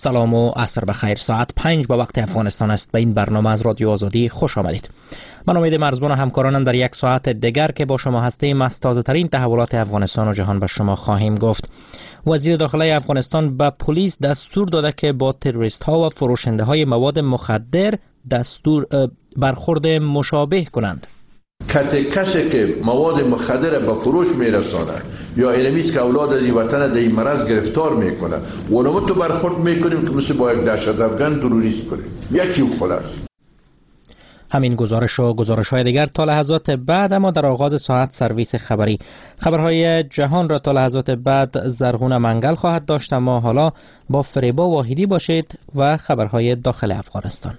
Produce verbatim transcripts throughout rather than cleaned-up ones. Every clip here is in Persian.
سلام و عصر بخیر. ساعت پنج با وقت افغانستان است. به این برنامه از رادیو آزادی خوش آمدید. من امید مرزبان و همکارانم در یک ساعت دیگر که با شما هستیم از تازه ترین تحولات افغانستان و جهان به شما خواهیم گفت. وزیر داخلی افغانستان به پلیس دستور داده که با تروریست ها و فروشنده های مواد مخدر دستور برخورد مشابه کنند. کسی که مواد مخدر به فروش میرسانه یا اینمیست که اولاد از وطن در این مرض گرفتار میکنه ولما تو برخورد میکنیم که مثل با یک دهشت افغان تروریست کنیم. یکی خلاص. همین گزارش و گزارش های دیگر تا لحظات بعد، اما در آغاز ساعت سرویس خبری خبرهای جهان را تا لحظات بعد زرغون منگل خواهد داشت. اما حالا با فریبا واحدی باشید و خبرهای داخل افغانستان.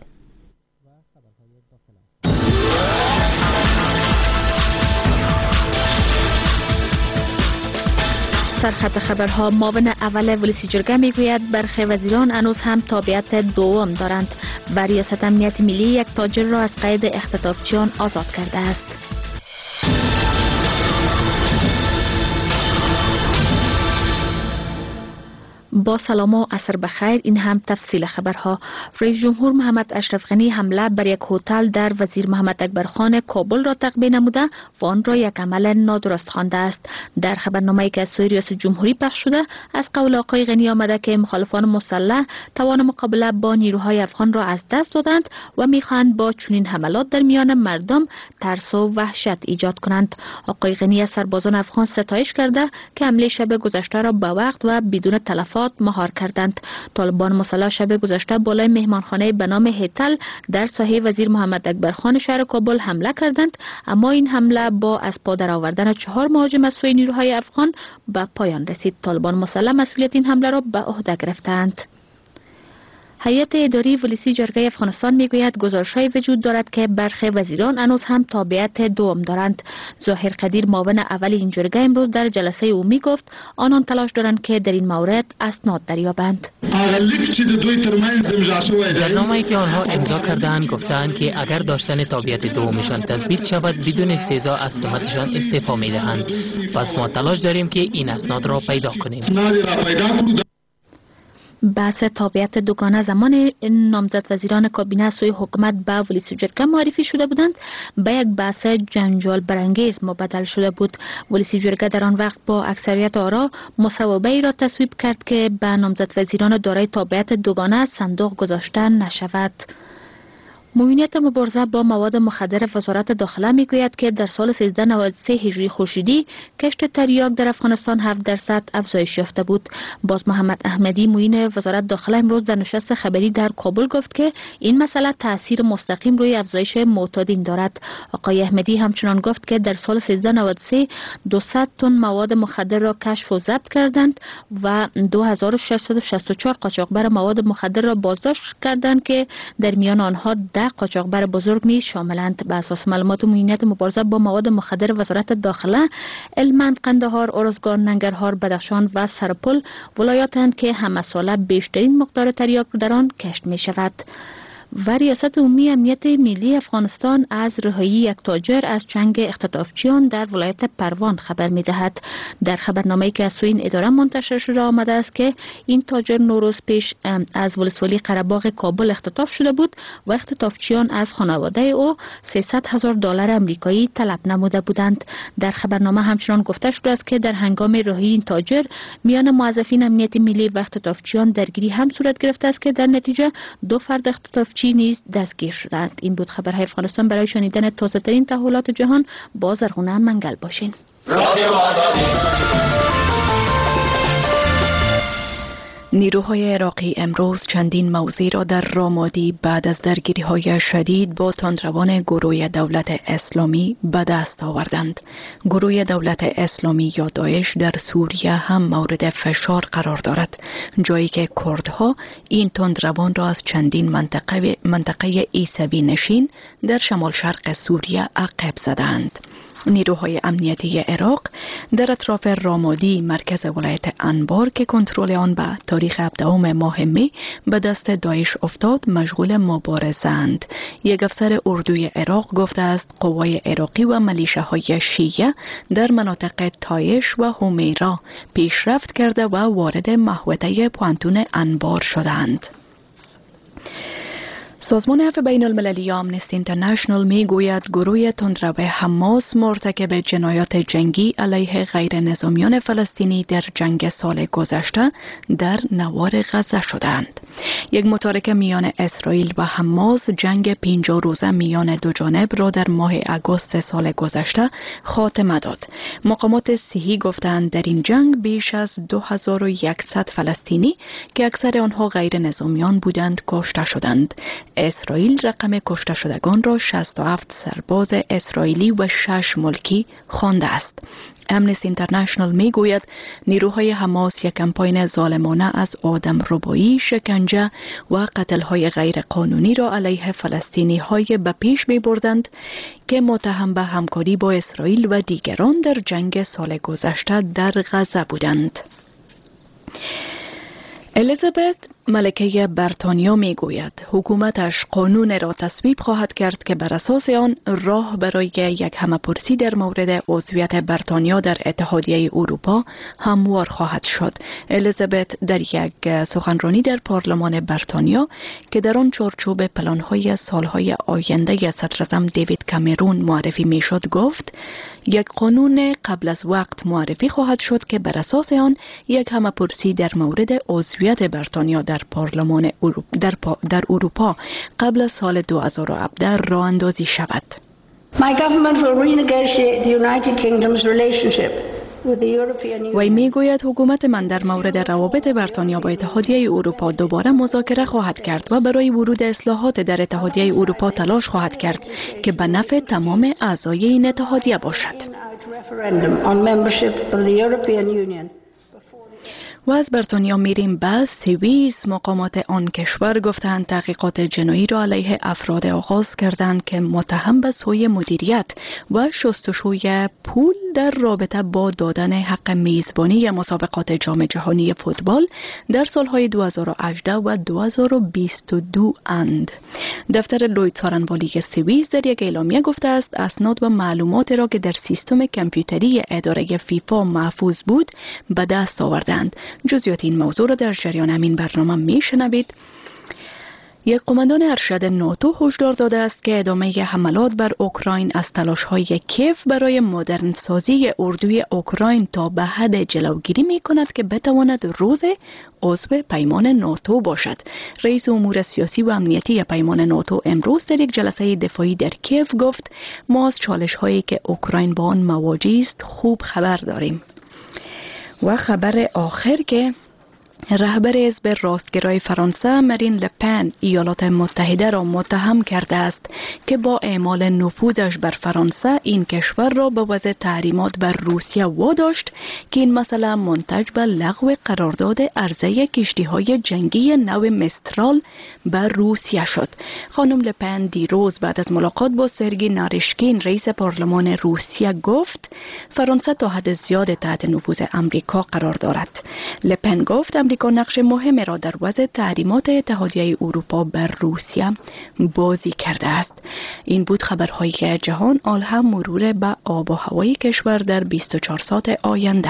سرخط خبرها. معاون اول ولسی جرگه میگوید برخی وزیران هنوز هم تابعیت دوم دارند و ریاست امنیت ملی یک تاجر را از قید اختطافچیان آزاد کرده است. با سلام و عصر بخیر. این هم تفصیل خبرها. رئیس جمهور محمد اشرف غنی حمله بر یک هتل در وزیر محمد اکبر خان کابل را تقبیح نموده و آن را یک عمل نادرست خوانده است. در خبرنامه‌ای که از سوی ریاست جمهوری پخش شده از قول آقای غنی آمده که مخالفان مسلح توان مقابله با نیروهای افغان را از دست دادند و می‌خواهند با چنین حملات در میان مردم ترس و وحشت ایجاد کنند. آقای غنی از سربازان افغان ستایش کرده که حمله شب گذشته را به وقت و بدون تلفات مهار کردند. طالبان مسلح شب گذشته بالای مهمانخانه به نام هتل در ساحه وزیر محمد اکبر خان شهر کابل حمله کردند، اما این حمله با از پا در آوردن چهار مهاجم از سوی نیروهای افغان به پایان رسید. طالبان مسلح مسئولیت این حمله را به عهده گرفتند. هیئت اداری ولسی جرگه افغانستان میگوید گزارش‌های وجود دارد که برخی وزیران هنوز هم تابعیت دوم دارند. ظاهر قدیر معاون اول این جرگه امروز در جلسه عمومی گفت آنان تلاش دارند که در این مورد اسناد دریابند. در نامه‌ای که آنها امضا کردند گفتند که اگر داشتن تابعیت دومشان تثبیت شود بدون استهزاء از سمتشان استعفا می‌دهند. پس ما تلاش داریم که این اسناد را پیدا کنیم. بحث تابعیت دوگانه زمان نامزد وزیران کابینه سوی حکومت به ولسی جرگه معرفی شده بودند به یک بحث جنجال برانگیز مبدل شده بود. ولسی جرگه در آن وقت با اکثریت آرا مصوبه ای را تصویب کرد که به نامزد وزیران دارای تابعیت دوگانه صندوق گذاشته نشود. معاونیت مبارزه با مواد مخدر وزارت داخله میگوید که در سال سیزده نود و سه هجری خورشیدی کشت تریاک در افغانستان هفت درصد افزایش یافته بود. باز محمد احمدی معاون وزارت داخله امروز در نشست خبری در کابل گفت که این مسئله تاثیر مستقیم روی افزایش معتادین دارد. آقای احمدی همچنان گفت که در سال سیزده نود و سه دویست تن مواد مخدر را کشف و ضبط کردند و دو هزار و ششصد و شصت و چهار قاچاقبر مواد مخدر را بازداشت کردند که در میان آنها ده قاچاقبر بزرگ نیز شاملند. به اساس معلومات معاونیت مبارزه با مواد مخدر وزارت داخله، هلمند، قندهار، ارزگان، ننگرهار، بدخشان و سرپل ولایاتند که همه ساله بیشترین مقدار تریاک در آن کشت می شود. و ریاست عمومی امنیت ملی افغانستان از رهایی یک تاجر از چنگ اختطافچیان در ولایت پروان خبر می دهد. در خبرنامه‌ای که از سوی این اداره منتشر شده آمده است که این تاجر نوروز پیش از ولسوالی قره‌باغ کابل اختطاف شده بود و اختطافچیان از خانواده او سیصد هزار دلار آمریکایی طلب نموده بودند. در خبرنامه همچنان گفته شده است که در هنگام رهایی این تاجر میان موظفین امنیت ملی و اختطافچیان درگیری هم صورت گرفته است که در نتیجه دو فرد اختطاف چی نیز دستگیر شدند. این بود خبرهای افغانستان. برای شنیدن تازه ترین تحولات جهان با زرغونه منگل باشین. نیروهای عراقی امروز چندین موضع را در رامادی بعد از درگیری‌های شدید با تندروان گروه دولت اسلامی به دست آوردند. گروه دولت اسلامی یا داعش در سوریه هم مورد فشار قرار دارد، جایی که کردها این تندروان را از چندین منطقه منطقه عیسوی نشین در شمال شرق سوریه عقب زدند. نیروهای امنیتی عراق در اطراف رامادی مرکز ولایت انبار که کنترل آن به تاریخ هفدهم ماه می به دست داعش افتاد مشغول مبارزه اند. یک افسر اردوی عراق گفته است قوای عراقی و ملیشه‌های شیعه در مناطق تایش و همیرا پیشرفت کرده و وارد محوطه پوانتون انبار شدند. سازمان عفو بین المللی آمنستی اینترنشنال می گوید گروه تندرو حماس مرتکب جنایات جنگی علیه غیر نظامیان فلسطینی در جنگ سال گذشته در نوار غزه شدند. یک متارکه میان اسرائیل و حماس جنگ پنجاه روزه میان دو جانب را در ماه آگوست سال گذشته خاتمه داد. مقامات صحی گفتند در این جنگ بیش از دو هزار و صد فلسطینی که اکثر آنها غیر نظامیان بودند کشته شدند. اسرائیل رقم کشته شدگان را شصت و هفت سرباز اسرائیلی و شش ملکی خوانده است. امنستی اینترنشنال می گوید نیروهای حماس یک کمپاین ظالمانه از آدم ربایی، شکنجه و قتل‌های غیر قانونی را علیه فلسطینی های به پیش می بردند که متهم به همکاری با اسرائیل و دیگران در جنگ سال گذشته در غزه بودند. الیزابت ملکه بریتانیا می گوید حکومتش قانون را تصویب خواهد کرد که بر اساس آن راه برای یک همه‌پرسی در مورد عضویت بریتانیا در اتحادیه اروپا هموار خواهد شد. الیزابت در یک سخنرانی در پارلمان بریتانیا که در آن چارچوب پلان‌های سالهای آینده صدراعظم دیوید کامرون معرفی می شد گفت یک قانون قبل از وقت معرفی خواهد شد که بر اساس آن یک همه‌پرسی در مورد عضویت بریتانیا در پارلمان اروپا در, پا در اروپا قبل از سال دو هزار و هفده راه اندازی شود. My government will renegotiate the United Kingdom's relationship with the European Union. وی میگوید حکومت من در مورد روابط بریتانیا با اتحادیه اروپا دوباره مذاکره خواهد کرد و برای ورود اصلاحات در اتحادیه اروپا تلاش خواهد کرد که به نفع تمام اعضای این اتحادیه باشد. و از بریتانیا میریم به سوئیس. مقامات آن کشور گفتند تحقیقات جنایی را علیه افراد آغاز کردند که متهم به سوء مدیریت و شستشوی پول در رابطه با دادن حق میزبانی مسابقات جام جهانی فوتبال در سالهای دو هزار و هجده و دو هزار و بیست و دو اند. دفتر لوید سارنوالی سوئیس در یک اعلامیه گفته است اسناد و معلومات را که در سیستم کامپیوتری اداره فیفا محفوظ بود به دست آوردند. جزئیات این موضوع را در جریان همین برنامه میشنوید. یک قماندان ارشد ناتو هشدار داده است که ادامه حملات بر اوکراین از تلاش‌های کیف برای مدرن سازی اردوی اوکراین تا به حد جلوگیری می‌کند که بتواند روز عضو پیمان ناتو باشد. رئیس امور سیاسی و امنیتی پیمان ناتو امروز در یک جلسه دفاعی در کیف گفت ما از چالش‌هایی که اوکراین با آن مواجه است خوب خبر داریم. و خبر آخر که رهبر حزب راستگرای فرانسه مارین لپن ایالات متحده را متهم کرده است که با اعمال نفوذش بر فرانسه این کشور را به وضع تحریمات بر روسیه واداشت که این مسئله منتج به لغو قرارداد عرضه کشتی‌های جنگی نو مسترال بر روسیه شد. خانم لپن دیروز بعد از ملاقات با سرگی نارشکین رئیس پارلمان روسیه گفت فرانسه تا حد زیاد تحت نفوذ امریکا قرار دارد. لپن گفت امریکا نقش مهمی را در وضع تحریمات اتحادیه اروپا بر روسیه بازی کرده است. این بود خبرهای جهان. آل هم مرور به آب و هوای کشور در بیست و چهار ساعت آینده.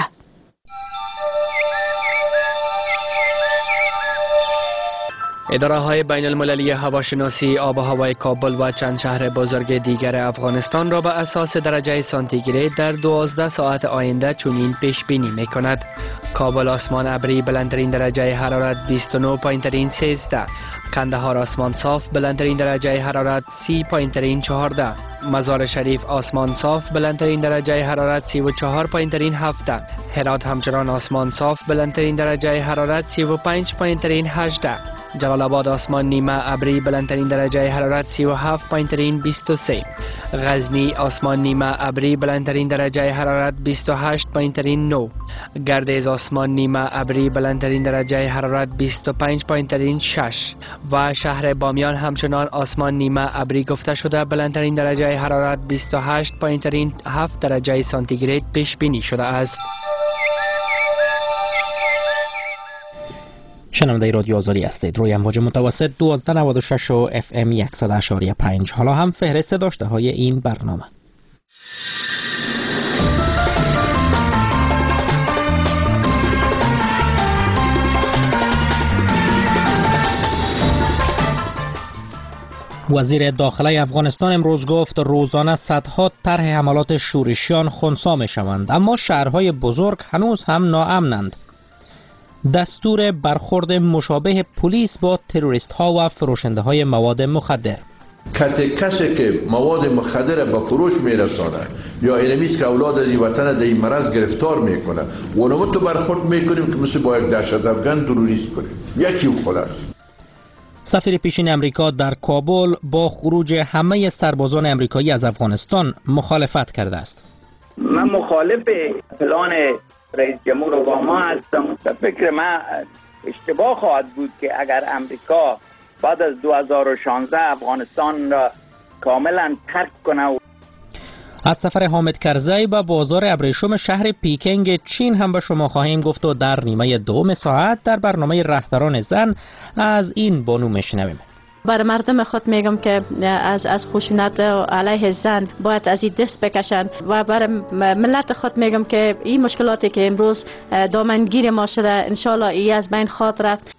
اداره های بین المللی هواشناسی آب و هوای کابل و چند شهر بزرگ دیگر افغانستان را به اساس درجه سانتیگراد در دوازده ساعت آینده چنین پیش بینی می کند. کابل آسمان ابری بلندترین درجه حرارت بیست و نه پایین ترین سیزده، قندهار آسمان صاف بلندترین درجه حرارت سی پایین ترین چهارده، مزار شریف آسمان صاف بلندترین درجه حرارت سی و چهار پایین ترین هفده، هرات همچنان آسمان صاف بلندترین درجه حرارت سی و پنج پایین ترین هجده، جلال آباد آسمان نیمه ابری بلندترین درجه حرارت سی و هفت پایین ترین بیست و سه. غزنی آسمان نیمه ابری بلندترین درجه حرارت بیست و هشت پایین ترین نه. گردیز آسمان نیمه ابری بلندترین درجه حرارت بیست و پنج پایین ترین شش. و شهر بامیان همچنان آسمان نیمه ابری گفته شده بلندترین درجه حرارت بیست و هشت پایین ترین هفت درجه سانتیگراد پیش بینی شده است. شنونده رادیو آزادی هستید. روی امواج متوسط دوازده نود و شش و اف ام صد و پنج. حالا هم فهرست داشته های این برنامه. وزیر داخله افغانستان امروز گفت روزانه صدها طرح حملات شورشیان خنثی می شوند، اما شهرهای بزرگ هنوز هم ناامنند. دستور برخورد مشابه پلیس با تروریست ها و فروشنده های مواد مخدر. کسی که مواد مخدر به فروش میرسانه یا اینمیست که اولاد از وطن در این مرض گرفتار میکنه، اونمو تو برخورد میکنیم که مثل با یک دهشت افغان تروریست کنیم. یکی و خلاص. سفیر پیشین امریکا در کابل با خروج همه سربازان امریکایی از افغانستان مخالفت کرده است. من مخالف پلان رئیس جمهور اوباما هستم. فکر من اشتباه خواهد بود که اگر امریکا بعد از دو هزار و شانزده افغانستان را کاملا ترک کنه. از سفر حامد کرزی به بازار ابریشم شهر پیکنگ چین هم به شما خواهیم گفت و در نیمه دوم ساعت در برنامه رهبران زن از این بانو میشنویم. بر مردم خود میگم که از از خشونت علیه زن باید از این دست بکشند و بر ملت خود میگم که این مشکلاتی که امروز دامنگیر ما شده انشالله ای از بین خواهد رفت.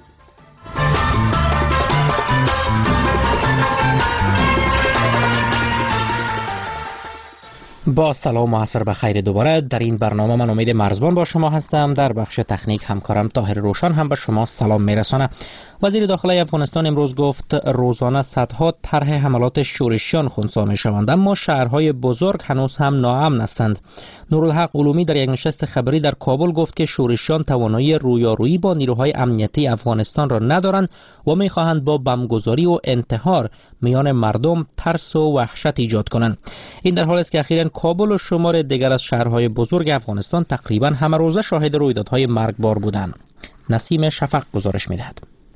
با سلام و عصر بخیر دوباره. در این برنامه من امید مرزبان با شما هستم. در بخش تکنیک همکارم طاهر روشن هم به شما سلام میرسانه. وزیر داخله افغانستان امروز گفت روزانه صدها طرح حملات شورشیان خنثی میشوند، اما شهرهای بزرگ هنوز هم ناامن هستند. نورالحق علومی در یک نشست خبری در کابل گفت که شورشیان توانایی رویارویی با نیروهای امنیتی افغانستان را ندارند و میخواهند با بمبگذاری و انتحار میان مردم ترس و وحشت ایجاد کنند. این در حالی است که اخیراً کابل و شمار دیگر از شهرهای بزرگ افغانستان تقریباً همه روزه شاهد رویدادهای مرگبار بودند. نسیم شفق گزارش می‌دهد.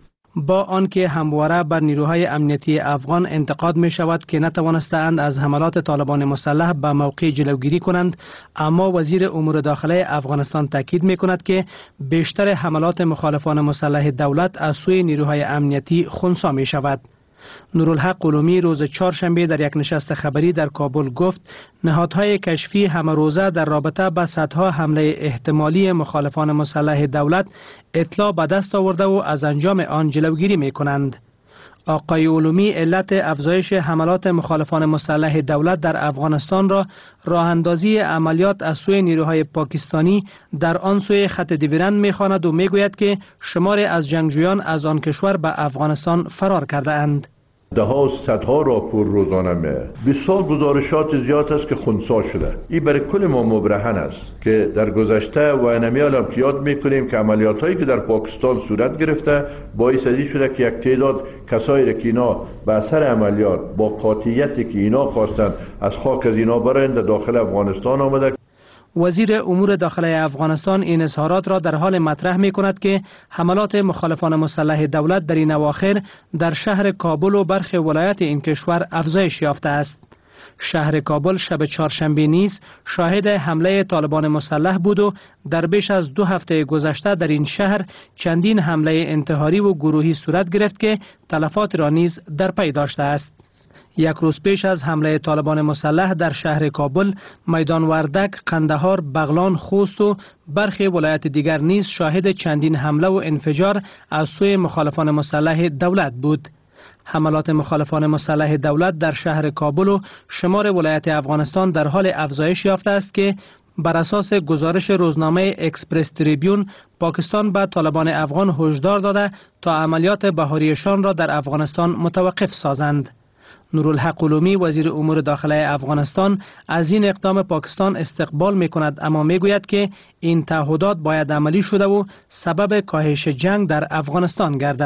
با آنکه همواره بر نیروهای امنیتی افغان انتقاد می شود که نتوانستند از حملات طالبان مسلح به موقع جلوگیری کنند، اما وزیر امور داخله افغانستان تاکید می کند که بیشتر حملات مخالفان مسلح دولت از سوی نیروهای امنیتی خنثی می شود. نورالحق علومی روز چهارشنبه در یک نشست خبری در کابل گفت نهادهای کشفی همه روزه در رابطه با صدها حمله احتمالی مخالفان مسلح دولت اطلاع به دست آورده و از انجام آن جلوگیری می کنند. آقای علومی علت افزایش حملات مخالفان مسلح دولت در افغانستان را راه اندازی عملیات از سوی نیروهای پاکستانی در آن سوی خط دیورند می‌خواند و میگوید که شمار از جنگجویان از آن کشور به افغانستان فرار کرده اند. ده ها و صدها راپور روزانه میه. بسیار گزارشات زیاد است که خنثی شده. این برای کل ما مبرهن است که در گذشته و انمیال هم یاد میکنیم که عملیات هایی که در پاکستان صورت گرفته باعث ازی شده که یک تعداد کسایی را که اینا به اثر عملیات با قاطعیتی که اینا خواستند از خاک از اینا برند داخل افغانستان آمده. وزیر امور داخله افغانستان این اظهارات را در حال مطرح می کند که حملات مخالفان مسلح دولت در این اواخر در شهر کابل و برخی ولایات این کشور افزایش یافته است. شهر کابل شب چهارشنبه نیز شاهد حمله طالبان مسلح بود و در بیش از دو هفته گذشته در این شهر چندین حمله انتحاری و گروهی صورت گرفت که تلفات را نیز در پی داشته است. یک روز پیش از حمله طالبان مسلح در شهر کابل، میدان وردک، قندهار، بغلان، خوست و برخی ولایت دیگر نیز شاهد چندین حمله و انفجار از سوی مخالفان مسلح دولت بود. حملات مخالفان مسلح دولت در شهر کابل و شمار ولایت افغانستان در حال افزایش یافته است که بر اساس گزارش روزنامه اکسپرس تریبیون، پاکستان به طالبان افغان هشدار داده تا عملیات بهاریشان را در افغانستان متوقف سازند. نورالحق علومی وزیر امور داخله افغانستان از این اقدام پاکستان استقبال می کند، اما می گوید که این تعهدات باید عملی شده و سبب کاهش جنگ در افغانستان گردد.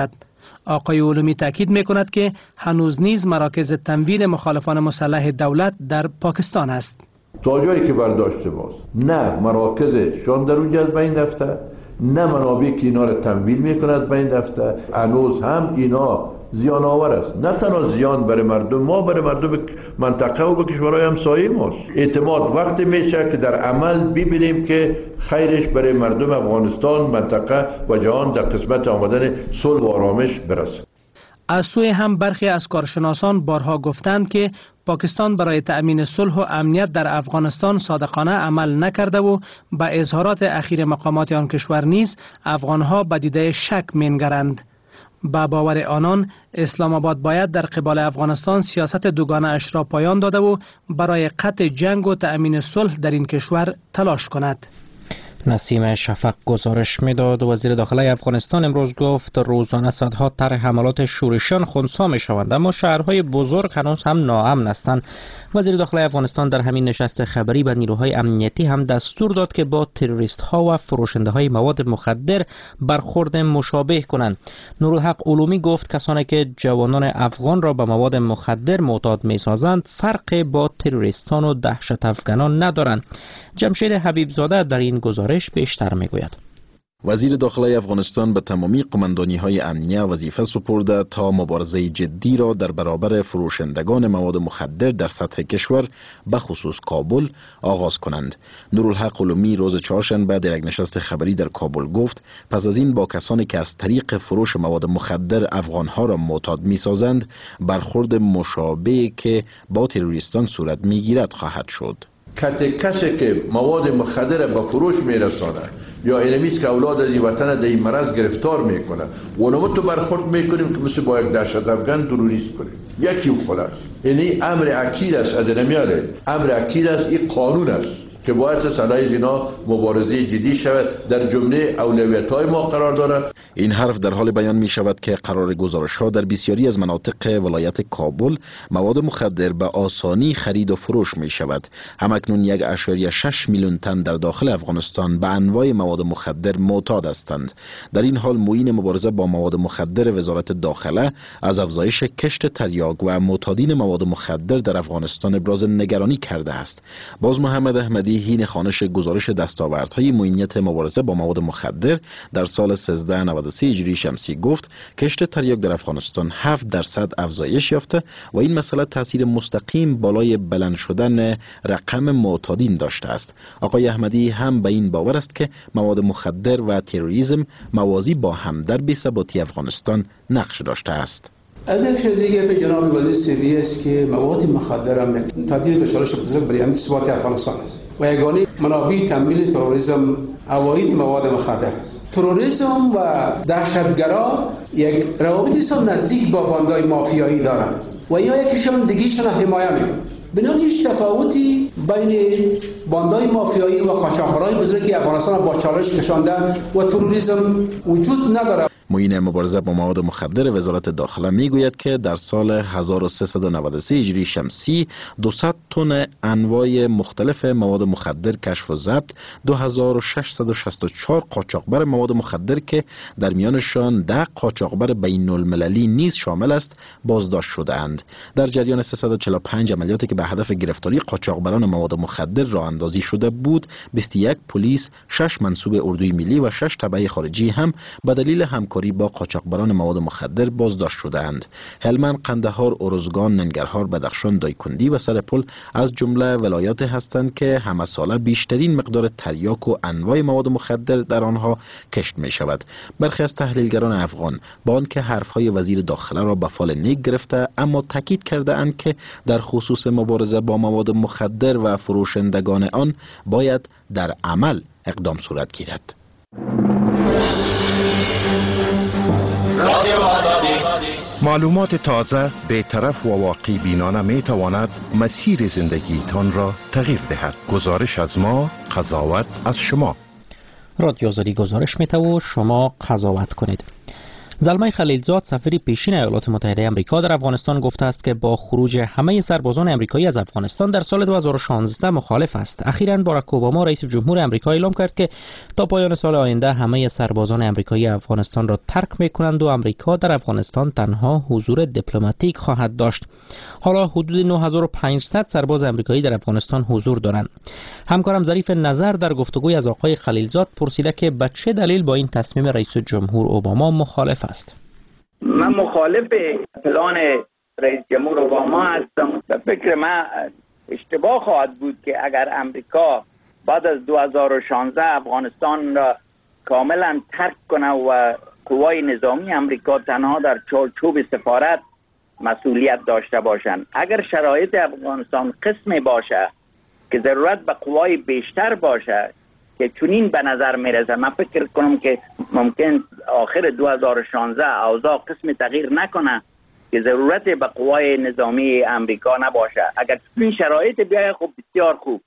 آقای علومی تاکید می‌کند که هنوز نیز مراکز تمویل مخالفان مسلح دولت در پاکستان است. تا جایی که برداشته باز نه مراکزشان در اونجا از بین رفته، نه منابعی که اینا رو تمویل میکند بین رفته. هنوز هم اینا زیان آور است، نه تنها زیان برای مردم ما، برای مردم منطقه و به کشورهای همسایه ماست. اعتماد وقتی میشه که در عمل ببینیم که خیرش برای مردم افغانستان، منطقه و جهان در قسمت آمدن صلح و آرامش برسه. از سوی هم برخی از کارشناسان بارها گفتند که پاکستان برای تأمین صلح و امنیت در افغانستان صادقانه عمل نکرده و به اظهارات اخیر مقامات آن کشور نیز افغانها به دیده شک مینگرند. با باور آنان اسلام آباد باید در قبال افغانستان سیاست دوگانه اش را پایان داده و برای قطع جنگ و تأمین صلح در این کشور تلاش کند. نسیم شفق گزارش میداد. وزیر داخلی افغانستان امروز گفت روزانه صدها طرح حملات شورشیان خنثی می شوند، اما شهرهای بزرگ هنوز هم ناامن هستند. وزیر داخلی افغانستان در همین نشست خبری به نیروهای امنیتی هم دستور داد که با تروریست ها و فروشنده های مواد مخدر برخورد مشابه کنند. نورالحق علومی گفت کسانی که جوانان افغان را به مواد مخدر معتاد می سازند فرق با تروریستان و دهشت افغانان ندارند. جمشید حبیبزاده در این گزارش بیشتر می گوید. وزیر داخلی افغانستان به تمامی قماندانی‌های امنیه وظیفه سپرده تا مبارزه جدی را در برابر فروشندگان مواد مخدر در سطح کشور به خصوص کابل آغاز کنند. نورالحق علومی روز چهارشنبه در یک نشست خبری در کابل گفت پس از این با کسانی که از طریق فروش مواد مخدر افغانها را معتاد می‌سازند برخورد مشابهی که با تروریستان صورت می‌گیرد خواهد شد. کسی که مواد مخدر به فروش میرسانه یا اینمیست که اولاد از وطن در این مرض گرفتار میکنه ونما تو برخورد میکنیم که مثل با یک دهشت افغان تروریست کنیم. یکی خلاص یعنی امر اکید است، از نمیاره امر اکید است، این قانون است که باید علیه اینا مبارزه جدی شود، در جمله اولویت‌های ما قرار دارد. این حرف در حال بیان می شود که قرار گزارش‌ها در بسیاری از مناطق ولایت کابل مواد مخدر به آسانی خرید و فروش می شود. همکنون یک اشاریه شش میلیون تن در داخل افغانستان به انواع مواد مخدر معتاد هستند. در این حال معین مبارزه با مواد مخدر وزارت داخله از افزایش کشت تریاک و معتادین مواد مخدر در افغانستان ابراز نگرانی کرده است. باز محمد احمدی هین خوانش گزارش دستاوردهای معینیت مبارزه با مواد مخدر در سال سیزده نود و سه هجری شمسی گفت کشت تریاک در افغانستان هفت درصد افزایش یافته و این مسئله تاثیر مستقیم بالای بلند شدن رقم معتادین داشته است. آقای احمدی هم به این باور است که مواد مخدر و تروریسم موازی با هم در بی‌ثباتی افغانستان نقش داشته است. از این خیزیگه به جناب وزیر سیوی است که مواد مخدر هم تهدید به چالش بزرگ برای امنیت ثبات افغانستان است و یگانه منابع تمویل تروریسم عواید مواد مخدر است. تروریسم و دهشتگرا یک روابطی سم نزدیک با باندهای مافیایی دارند و یا یکیشون دیگیشون حمایه میکنند. بنابراین هیچ تفاوتی بین باندهای مافیایی و قاچاقبرای بزرگی افغانستان با چالش کشانده و تروریسم وجود ندارد. معین مبارزه با مواد مخدر وزارت داخله میگوید که در سال هزار و سیصد و نود و سه هجری شمسی دویست تن انواع مختلف مواد مخدر کشف و ضبط، دو هزار و ششصد و شصت و چهار قاچاقبر مواد مخدر که در میانشان ده قاچاقبر بین المللی نیز شامل است بازداشت شده اند. در جریان سیصد و چهل و پنج عملیاتی که به هدف گرفتاری قاچاقبران مواد مخدر راه اندازی شده بود، بیست و یک پلیس، شش منصوب اردوی ملی و شش تبع خارجی هم به دلیل همکاری با قاچاقبران مواد مخدر بازداشت شده‌اند. هلمند، قندهار، ارزگان، ننگرهار، بدخشان، دایکندی و سرپل از جمله ولایات هستند که همه ساله بیشترین مقدار تریاک و انواع مواد مخدر در آنها کشت می شود. برخی از تحلیلگران افغان با آنکه حرفهای وزیر داخله را به فال نیک گرفته اما تاکید کرده اند که در خصوص مبارزه با مواد مخدر و فروشندگان آن باید در عمل اقدام صورت گیرد. معلومات تازه، بی‌طرف و واقعی بینانه می تواند مسیر زندگی تان را تغییر دهد. گزارش از ما، قضاوت از شما. رادیو آزادی گزارش می تو شما قضاوت کنید. زلمه خلیلزاد سفیر پیشین ایالات متحده آمریکا در افغانستان گفته است که با خروج همه سربازان آمریکایی از افغانستان در سال دو هزار و شانزده مخالف است. اخیراً باراک اوباما رئیس جمهور آمریکا اعلام کرد که تا پایان سال آینده همه سربازان آمریکایی افغانستان را ترک می‌کنند و آمریکا در افغانستان تنها حضور دیپلماتیک خواهد داشت. حالا حدود نه هزار و پانصد سرباز آمریکایی در افغانستان حضور دارند. همکارم ظریف نظر در گفتگوی از آقای خلیلزاد پرسیده که به چه دلیل با این تصمیم رئیس جمهور اوباما مخالف است. من مخالف پلان رئیس جمهور اوباما هستم. به فکر من اشتباه خواهد بود که اگر امریکا بعد از دو هزار و شانزده افغانستان را کاملا ترک کنه و قوای نظامی امریکا تنها در چارچوب سفارت مسئولیت داشته باشند. اگر شرایط افغانستان قسمی باشه که ضرورت به قوای بیشتر باشه که چنین به نظر میرسه، من فکر کنم که ممکن آخر دو هزار و شانزده اوضاع قسم تغییر نکنه که ضرورت به قوای نظامی امریکا نباشه. اگر این شرایط بیاید خب بسیار خوب،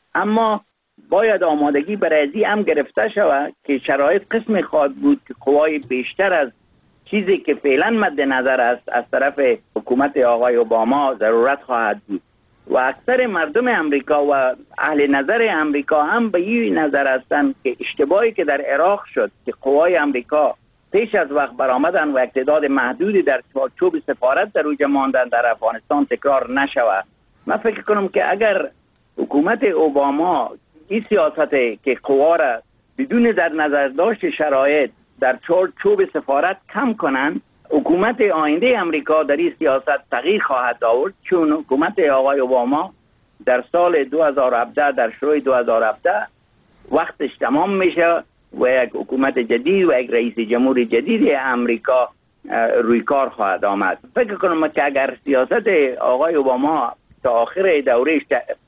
اما باید آمادگی برای ازی هم گرفته شود که شرایط قسم خواهد بود که قوای بیشتر از چیزی که فعلا مد نظر است از طرف حکومت آقای اوباما ضرورت خواهد بود و اکثر مردم امریکا و اهل نظر امریکا هم به این نظر هستند که اشتباهی که در عراق شد که قوای امریکا پیش از وقت برآمدن و اقتدار محدودی در چوب سفارت در اوج ماندن در افغانستان تکرار نشود. من فکر کنم که اگر حکومت اوباما این سیاست که قوا را بدون در نظر داشت شرایط در چوب سفارت کم کنند، حکومت آینده امریکا در این سیاست تغییر خواهد آورد، چون حکومت آقای اوباما در سال دو هزار و هفده در شروع دو هزار و هفده وقتش تمام میشه و یک حکومت جدید و یک رئیس جمهور جدید امریکا روی کار خواهد آمد. فکر کنم که اگر سیاست آقای اوباما تا آخر دورهش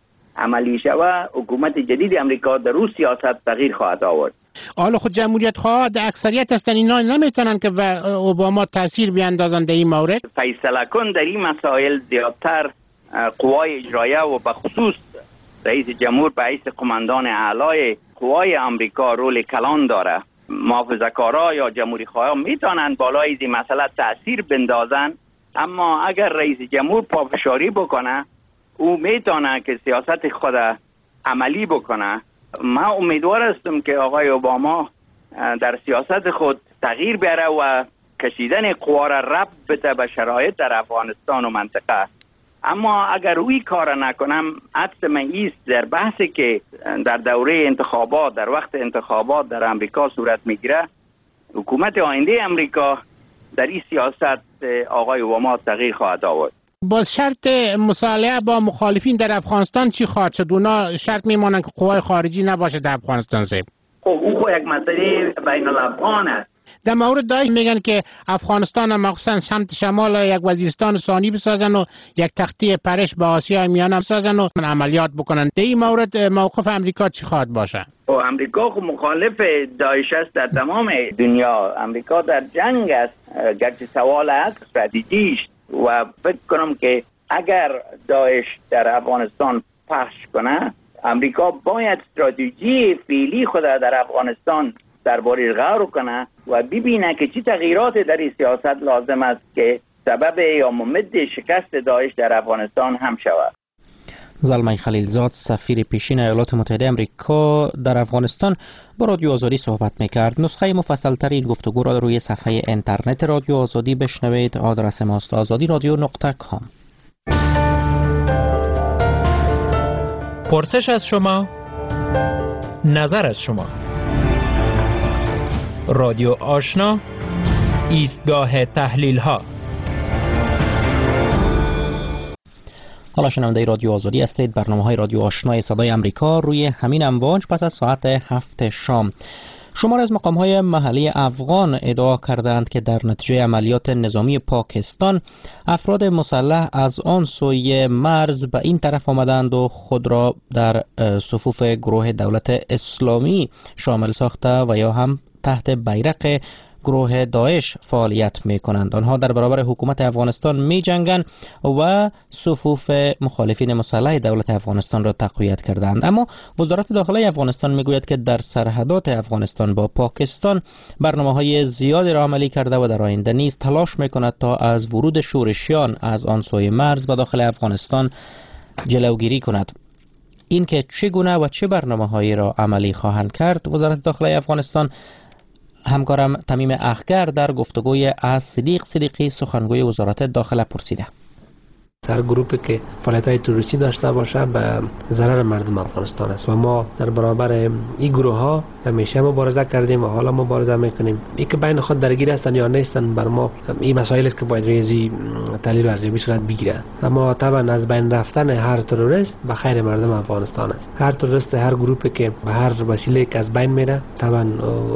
عملی شود، حکومت جدید امریکا در روی سیاست تغییر خواهد آورد. حالا خود جمهوریت خواه در اکثریت هستن، اینا نمیتونن که به اوباما تاثیر بیاندازن در این مورد. فیصله کن در این مسائل زیادتر قوای اجرایه و به خصوص رئیس جمهور به حیث قماندان اعلای قوای امریکا رول کلان داره. محافظه‌کارا یا جمهوری خواهان میتونن بالای این مسئله تاثیر بندازن، اما اگر رئیس جمهور پافشاری بکنه او میتونه که سیاست خود عملی بکنه. من امیدوار هستم که آقای اوباما در سیاست خود تغییر بیاره و کشیدن قوا را ربط بده به شرایط در افغانستان و منطقه. اما اگر اوی کار نکنم، حدس من ایست در بحثی که در دوره انتخابات در وقت انتخابات در امریکا صورت میگیره، حکومت آینده امریکا در این سیاست آقای اوباما تغییر خواهد آورد. با شرط مصالحه با مخالفین در افغانستان چی خواهد شد؟ اونا شرط میمانن که قوای خارجی نباشه در افغانستان. زیب خب او خو یک مسئله بین الافغان است. در مورد داعش میگن که افغانستان مخصوصا سمت شمال یک وزیرستان ثانی بسازن و یک تختی پرش به آسیا میانه بسازن و عملیات بکنن. در این مورد موقف امریکا چی خواهد باشه؟ و امریکا خو مخالف داعش است در تمام دنیا. امریکا در جنگ است، گرچه سوال است استراتژیش، و فکر کنم که اگر داعش در افغانستان پخش کنه، امریکا باید استراتژی فعلی خود در افغانستان درباره غور کنه و ببینه که چه تغییرات در این سیاست لازم است که سبب یا ممد شکست داعش در افغانستان هم شود. زلمه خلیلزاد سفیر پیشین ایالات متحده آمریکا در افغانستان با رادیو آزادی صحبت میکرد. نسخه مفصل ترین گفتگو را روی صفحه اینترنت رادیو آزادی بشنوید. آدرس ماست آزادی رادیو نقطه کام. پرسش از شما، نظر از شما. رادیو آشنا، ایستگاه تحلیل ها. حالا شنونده رادیو آزادی هستید. برنامه های رادیو آشنای صدای امریکا روی همین امواج پس از ساعت هفت شام. شمار از مقام های محلی افغان ادعا کردند که در نتیجه عملیات نظامی پاکستان افراد مسلح از آن سوی مرز به این طرف آمدند و خود را در صفوف گروه دولت اسلامی شامل ساخته و یا هم تحت بیرق گروه داعش فعالیت می کنند. آنها در برابر حکومت افغانستان می جنگند و صفوف مخالفین مسلح دولت افغانستان را تقویت کردند. اما وزارت داخله افغانستان می گوید که در سرحدات افغانستان با پاکستان برنامه‌های زیادی را عملی کرده و در آینده نیز تلاش می کند تا از ورود شورشیان از آن سوی مرز به داخل افغانستان جلوگیری کند. این که چگونه و چه برنامه‌هایی را عملی خواهند کرد، وزارت داخله افغانستان همکارم تمیم اخگر در گفتگوی از صدیق صدیقی سخنگوی وزارت داخله پرسیده. هر گروپی که فعالیت‌های تروریستی داشته باشه به ضرر مردم افغانستان است و ما در برابر این گروه ها همیشه مبارزه کردیم و حالا مبارزه میکنیم. این که بین خود درگیر هستند یا نیستند بر ما این مسائل است که باید ریزی تحلیل و ارزیابی صورت بگیره. اما طبعا از بین رفتن هر تروریست به خیر مردم افغانستان است. هر تروریست، هر گروپی که به هر وسیله که از بین میره طبعا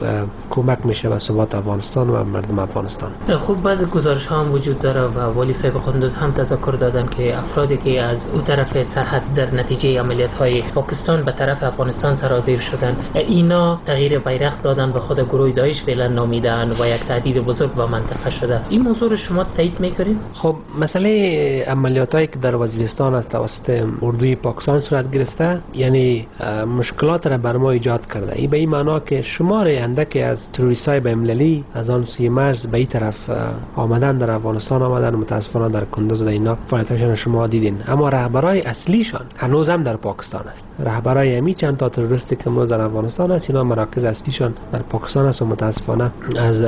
کمک میشه به ثبات افغانستان و مردم افغانستان. خوب بعضی گزارش ها هم وجود داره و والی صاحب قندوز هم تذکر دادن که افرادی که از اون طرف سرحد در نتیجه عملیات های پاکستان به طرف افغانستان سرازیر شدن، اینا تغییر بیرق دادن و خود گروه داعش فعلا نامیدن و یک تهدید بزرگ به منطقه شده. این موضوع رو شما تایید میکنین؟ خب مسئله عملیاتی که در وزیرستان از توسط اردوی پاکستان صورت گرفته یعنی مشکلات را بر ما ایجاد کرده. این به این معنا که شمار اندکی از تروریستای بین‌المللی از آن سوی مرز به این طرف آمدن در افغانستان آمدن، متاسفانه در کندوز و اینا فعالیتاشون شما دیدین، اما رهبرای اصلیشان هنوز هم در پاکستان است. رهبرای امی چند تا تروریستی که امروز در افغانستان است اینا مراکز اصلیشان در پاکستان است و متاسفانه از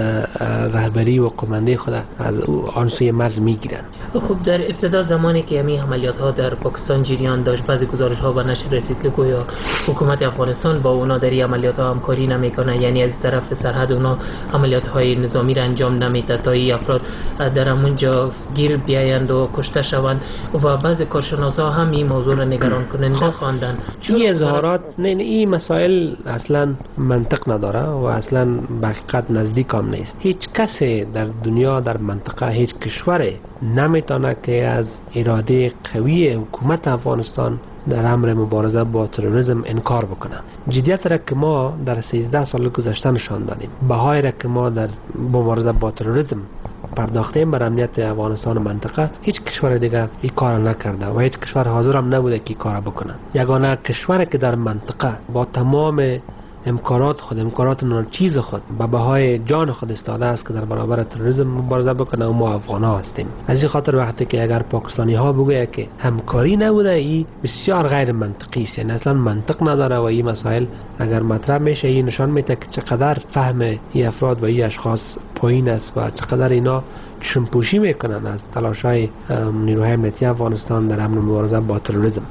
رهبری و قمانده خود از آن سوی مرز میگیرن. خب در ابتدا زمانی که امی عملیات ها در پاکستان جریان داشت، بعضی گزارش ها به نشر رسید که گویا حکومت افغانستان با اونا در این عملیات ها همکاری نمیکنه، یعنی از طرف سرحد اونا عملیات های نظامی را انجام نمیده تا این افراد در اونجا گیر بیایند و کشته شوند و بعضی کارشناسا هم این موضوع را نگران کننده خواندن. این اظهارات نه این مسائل اصلا منطق نداره و اصلا به حقیقت نزدیک هم نیست. هیچ کسی در دنیا در منطقه، هیچ کشور نمیتونه که از اراده قوی حکومت افغانستان در امر مبارزه با تروریسم انکار بکنه. جدیت را که ما در سیزده سال گذشته نشان دادیم، بهای را که ما در مبارزه با تروریسم پرداختیم بر امنیت افغانستان و منطقه، هیچ کشور دیگه این کار نکرده و هیچ کشور حاضر هم نبوده که این کار بکنه. یگانه کشوری که در منطقه با تمام امکانات خود، امکانات ناچیز خود به بهای جان خود استاده است که در برابر تروریسم مبارزه بکنه و ما افغان ها هستیم. از این خاطر وقتی که اگر پاکستانی ها بگویه که همکاری نبوده، این بسیار غیر منطقی است، یعنی اصلا منطق نداره و این مسائل اگر مطرح میشه این نشان میده که چقدر فهم این افراد و این اشخاص پایین است و چقدر اینا چشم‌پوشی میکنن از تلاش‌های نیروهای امنیتی افغانستان در امر مبارزه با تروریسم.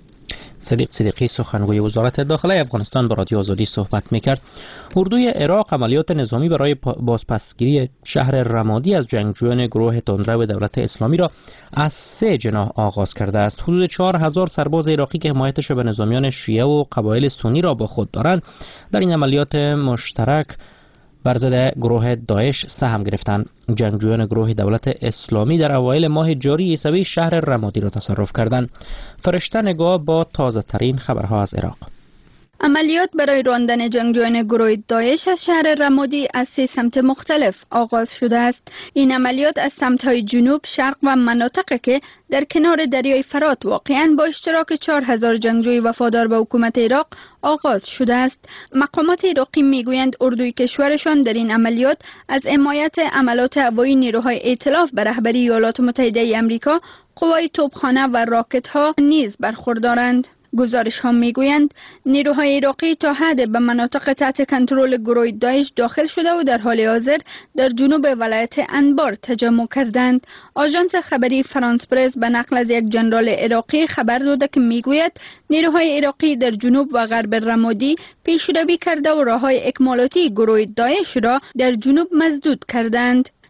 صدیق صدیقی سخنگوی وزارت داخله افغانستان با رادیو آزادی صحبت میکرد. اردوی عراق عملیات نظامی برای بازپسگیری شهر رمادی از جنگجویان گروه تندرو دولت اسلامی را از سه جناح آغاز کرده است. حدود چهار هزار سرباز عراقی که حمایتش به نظامیان شیعه و قبایل سنی را با خود دارند در این عملیات مشترک بر ضد گروه داعش سهم گرفتند. جنگجویان گروه دولت اسلامی در اوایل ماه جاری عیسوی شهر رمادی را تصرف کردند. فرشته نگاه با تازه ترین خبرها از عراق. عملیات برای راندن جنگجویان گروه داعش از شهر رمادی از سه سمت مختلف آغاز شده است. این عملیات از سمت‌های جنوب، شرق و مناطقی که در کنار دریای فرات واقعاً با اشتراک چهار هزار جنگجوی وفادار به حکومت عراق آغاز شده است. مقامات عراقی میگویند اردوی کشورشان در این عملیات از حمایت عملات هوایی نیروهای ائتلاف به رهبری ایالات متحده آمریکا، قوای توپخانه و راکت‌ها نیز برخوردارند. گزارش ها میگویند نیروهای عراقی تا حد به مناطق تحت کنترل گروه داعش داخل شده و در حال حاضر در جنوب ولایت انبار تجمع کردند. آژانس خبری فرانس پرس به نقل از یک ژنرال عراقی خبر داده که میگوید نیروهای عراقی در جنوب و غرب رمادی پیشروی کرده و راههای اکمالاتی گروه داعش را در جنوب مسدود کردند.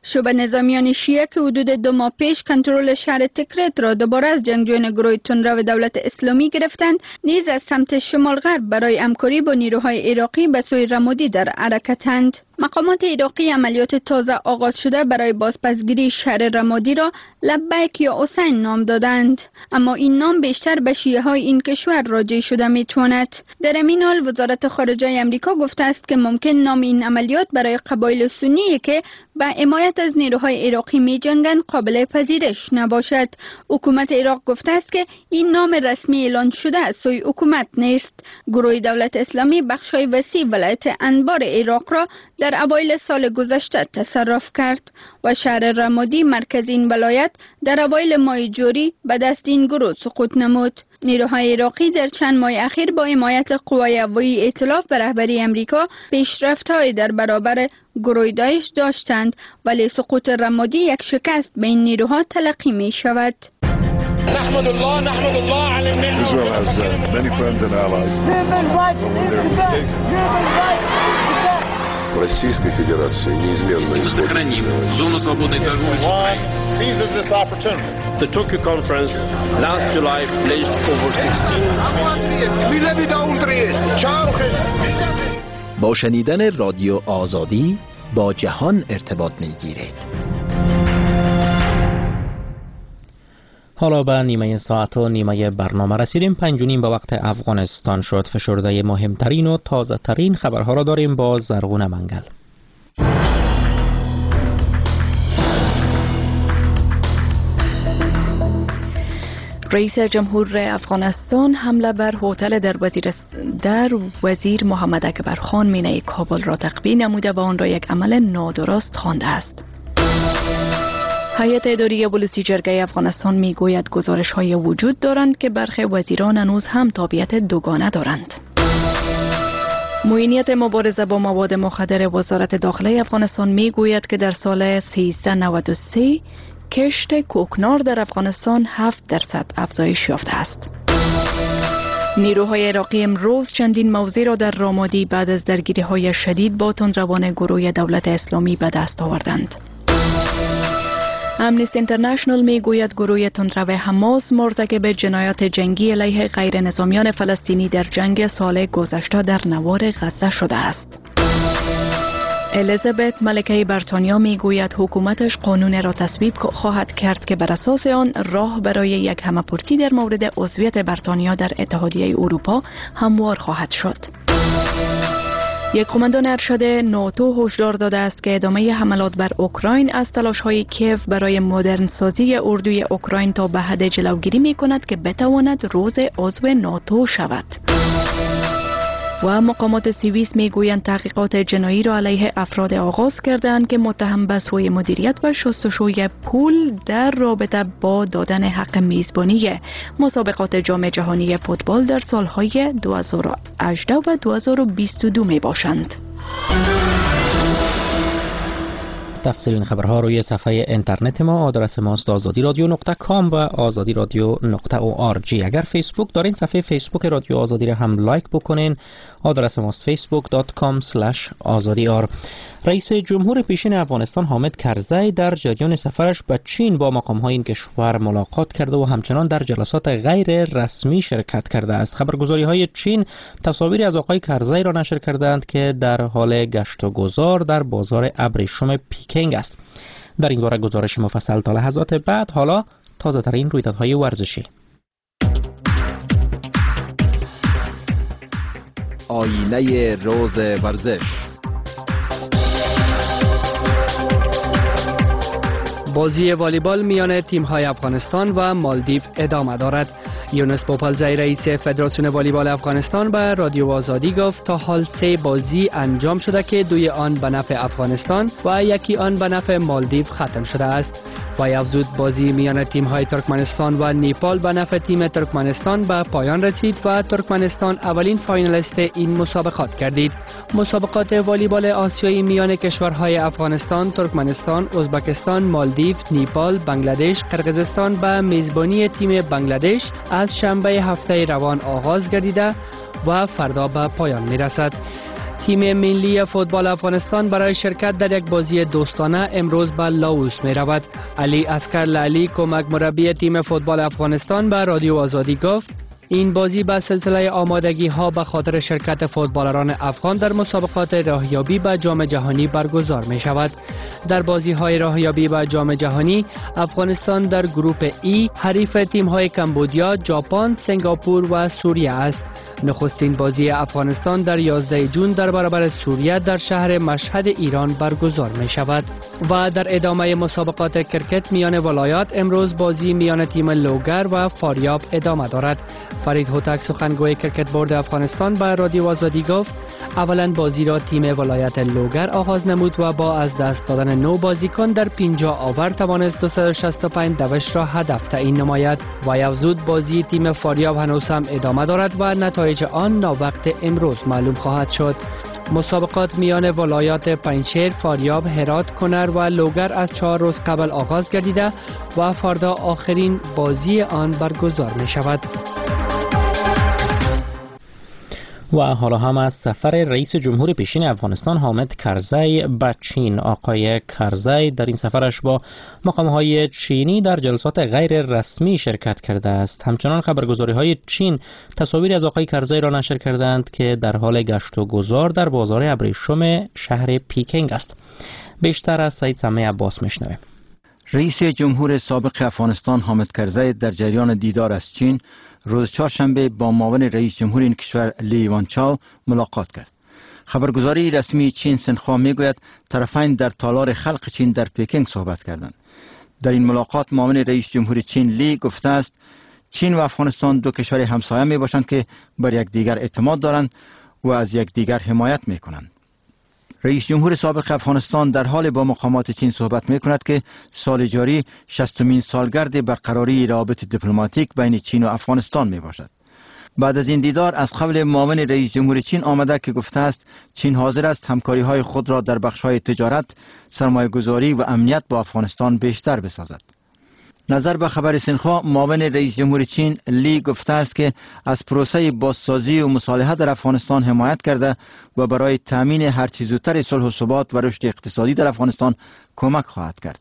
شبه نظامیان شیعه که حدود دو ماه پیش کنترل شهر تکریت را دوباره از جنگجویان گروه تندرو دولت اسلامی گرفتند، نیز از سمت شمال غرب برای همکاری با نیروهای عراقی به سوی رمادی در حرکتند. مقامات عراقی عملیات تازه آغاز شده برای بازپسگیری شهر رمادی را لبیک یا حسین نام دادند، اما این نام بیشتر به شیعه های این کشور راجع شده می تواند. در این حال وزارت خارجه امریکا گفته است که ممکن نام این عملیات برای قبایل سنی که به حمایت از نیروهای عراقی می جنگند قابل پذیرش نباشد. حکومت عراق گفته است که این نام رسمی اعلان شده از سوی حکومت نیست. گروه دولت اسلامی بخش‌های وسیع ولایت انبار عراق را در اوایل سال گذشته تصرف کرد و شهر رمادی مرکز این ولایت در اوایل ماه جوری به دست این گروه سقوط نمود. نیروهای عراقی در چند ماه اخیر با حمایت قوای هوایی ائتلاف به رهبری امریکا پیشرفت‌های در برابر گروه داعش داشتند، ولی سقوط رمادی یک شکست به این نیروها تلقی می شود. نحمد الله نحمد الله على النعمة. Israel has uh, many friends and allies. В Российской Федерации неизменно сохраним зону свободной торговли с Украиной. Seizes this opportunity. The Tokyo conference last July pledged over sixteen. با شنیدن رادیو آزادی با جهان ارتباط می‌گیرید. حالا به نیمه ساعت و نیمه برنامه رسیدیم. پنج و نیم به وقت افغانستان شد. فشرده مهمترین و تازه ترین خبرها را داریم با زرغون منگل. رئیس جمهور افغانستان حمله بر هتل در وزیر در وزیر محمد اکبر خان مینه کابل را تقویه نموده و آن را یک عمل نادرست خوانده است. هیئت اداری ولسی جرگه افغانستان میگوید گزارش های وجود دارند که برخی وزیران هنوز هم تابعیت دوگانه دارند. معینیت مبارزه با مواد مخدر وزارت داخله افغانستان میگوید که در سال سیزده نود و سه کشت کوکنار در افغانستان هفت درصد افزایش یافته است. نیروهای عراقی امروز چندین موضع را در رامادی بعد از درگیری های شدید با تندروان گروه دولت اسلامی به دست آوردند. امنیستی اینترنشنال می گوید گروه تندرو حماس مرتکب جنایات جنگی علیه غیر نظامیان فلسطینی در جنگ سال گذشته در نوار غزه شده است. الیزابت ملکه بریتانیا می گوید حکومتش قانون را تصویب خواهد کرد که بر اساس آن راه برای یک همه‌پرسی در مورد عضویت بریتانیا در اتحادیه اروپا هموار خواهد شد. یک قماندان ارشد ناتو هشدار داده است که ادامه حملات بر اوکراین از تلاش‌های کیف برای مدرن سازی اردوی اوکراین تا به حد جلوگیری می‌کند که بتواند روز عضو ناتو شود. و مقامات سوئیس میگویند تحقیقات جنایی را علیه افراد آغاز کردند که متهم به سوء مدیریت و شستشوی پول در رابطه با دادن حق میزبانی مسابقات جام جهانی فوتبال در سالهای دو هزار و هجده و دو هزار و بیست و دو می باشند. تفصیل این خبرها روی صفحه اینترنت ما، آدرس ماست آزادی رادیو نقطه کام و آزادی رادیو نقطه او آر جی. اگر فیسبوک دارین صفحه فیسبوک رادیو آزادی را هم لایک بکنین، آدرس ماست فیسبوک دات کام اسلش آزادی آر. رئیس جمهور پیشین افغانستان حامد کرزی در جریان سفرش به چین با مقام‌های این کشور ملاقات کرده و همچنان در جلسات غیر رسمی شرکت کرده است. خبرگزاری‌های چین تصاویری از آقای کرزی را نشر کردند که در حال گشت و گذار در بازار ابریشم پیکینگ است. در این باره گزارش مفصل تا لحظات بعد. حالا تازه ترین رویدادهای ورزشی. آینه روز ورزش. بازی والیبال میان تیم‌های افغانستان و مالدیو ادامه دارد. یونس بوپالزی رئیس فدراسیون والیبال افغانستان به رادیو آزادی گفت تا حال سه بازی انجام شده که دوی آن به نفع افغانستان و یکی آن به نفع مالدیو ختم شده است. و افزود بازی میان تیم‌های ترکمنستان و نیپال به نفع تیم ترکمنستان به پایان رسید و ترکمنستان اولین فاینالیست این مسابقات گردید. مسابقات والیبال آسیایی میان کشورهای افغانستان، ترکمنستان، ازبکستان، مالدیو، نیپال، بنگلادش، قرقیزستان به میزبانی تیم بنگلادش از شنبه هفته روان آغاز گردیده و فردا به پایان میرسد. تیم ملی فوتبال افغانستان برای شرکت در یک بازی دوستانه امروز به لاوس می رود. علی اسکر لالی کمک مربی تیم فوتبال افغانستان به رادیو آزادی گفت این بازی به سلسله آمادگی ها به خاطر شرکت فوتبالران افغان در مسابقات راهیابی به جام جهانی برگزار می شود. در بازی های راهیابی به جام جهانی افغانستان در گروپ ای حریف تیم های کمبودیا، ژاپن، سنگاپور و سوریه است. نخستین بازی افغانستان در یازده ژوئن در برابر سوریه در شهر مشهد ایران برگزار می شود. و در ادامه مسابقات کرکت میان ولایات امروز بازی میان تیم لوگر و فاریاب ادامه دارد. فرید هوتک سخنگوی کرکت بورد افغانستان به رادیو آزادی گفت اولا بازی را تیم ولایت لوگر آغاز نمود و با از دست دادن نو بازیکن در پنجاه آور توانست دویست و شصت و پنج دوش را هدف تعیین نماید و افزود بازی تیم فاریاب هنوز هم ادامه دارد و نتایج آن ناوقت امروز معلوم خواهد شد. مسابقات میان ولایات پنجشیر، فاریاب، هرات، کنر و لوگر از چهار روز قبل آغاز گردیده و فردا آخرین بازی آن برگزار می شود. و حالا هم از سفر رئیس جمهور پیشین افغانستان حامد کرزی به چین. آقای کرزی در این سفرش با مقام‌های چینی در جلسات غیر رسمی شرکت کرده است. همچنان خبرگزاری‌های چین تصاویری از آقای کرزی را نشر کردند که در حال گشت و گذار در بازار ابریشم شهر پیکنگ است. بیشتر از سعید سمیع عباس میشنویم. رئیس جمهور سابق افغانستان حامد کرزی در جریان دیدار از چین روز چهارشنبه با معاون رئیس جمهور این کشور لی وانچاو ملاقات کرد. خبرگزاری رسمی چین سنخوا میگوید طرفین در تالار خلق چین در پکینگ صحبت کردند. در این ملاقات معاون رئیس جمهور چین لی گفته است چین و افغانستان دو کشور همسایه می باشند که بر یکدیگر اعتماد دارند و از یکدیگر حمایت می کنند. رئیس جمهور سابق افغانستان در حال با مقامات چین صحبت می کند که سال جاری شصتمین سالگرد برقراری روابط دیپلماتیک بین چین و افغانستان می باشد. بعد از این دیدار از قول معاون رئیس جمهور چین آمده که گفته است چین حاضر است همکاری های خود را در بخش های تجارت، سرمایه گذاری و امنیت با افغانستان بیشتر بسازد. نظر به خبر سنخوا معاون رئیس جمهور چین لی گفته است که از پروسه بازسازی و مصالحه در افغانستان حمایت کرده و برای تامین هر چه زودتر صلح و ثبات و رشد اقتصادی در افغانستان کمک خواهد کرد.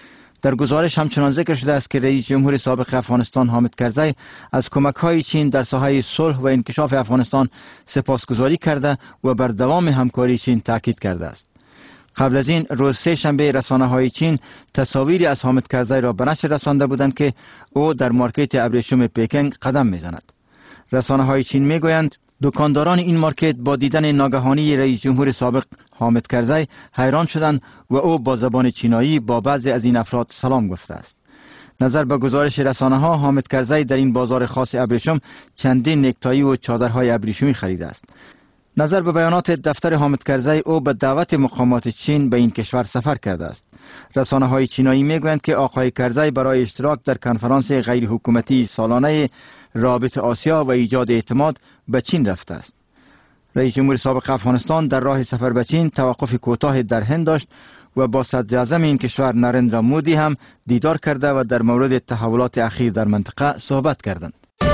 در گزارش همچنان ذکر شده است که رئیس جمهور سابق افغانستان حامد کرزی از کمک‌های چین در ساحه صلح و انکشاف افغانستان سپاسگزاری کرده و بر دوام همکاری چین تاکید کرده است. قبل از این روز سه شنبه رسانه‌های چین تصاویری از حامد کرزی را به نشر رسانده بودند که او در مارکت ابریشم پکینگ قدم می‌زند. رسانه‌های چین می‌گویند دکانداران این مارکت با دیدن ناگهانی رئیس جمهور سابق حامد کرزی حیران شدند و او با زبان چینایی با بعضی از این افراد سلام گفته است. نظر به گزارش رسانه‌ها حامد کرزی در این بازار خاص ابریشم چندین نکتایی و چادرهای ابریشمی خریده است. نظر به بیانات دفتر حامد کرزی او به دعوت مقامات چین به این کشور سفر کرده است. رسانه‌های چینایی میگویند که آقای کرزی برای اشتراک در کنفرانس غیر حکومتی سالانه رابط آسیا و ایجاد اعتماد به چین رفته است. رئیس جمهور سابق افغانستان در راه سفر به چین توقف کوتاه در هند داشت و با صدر اعظم این کشور نریندرا مودی هم دیدار کرده و در مورد تحولات اخیر در منطقه صحبت کردند.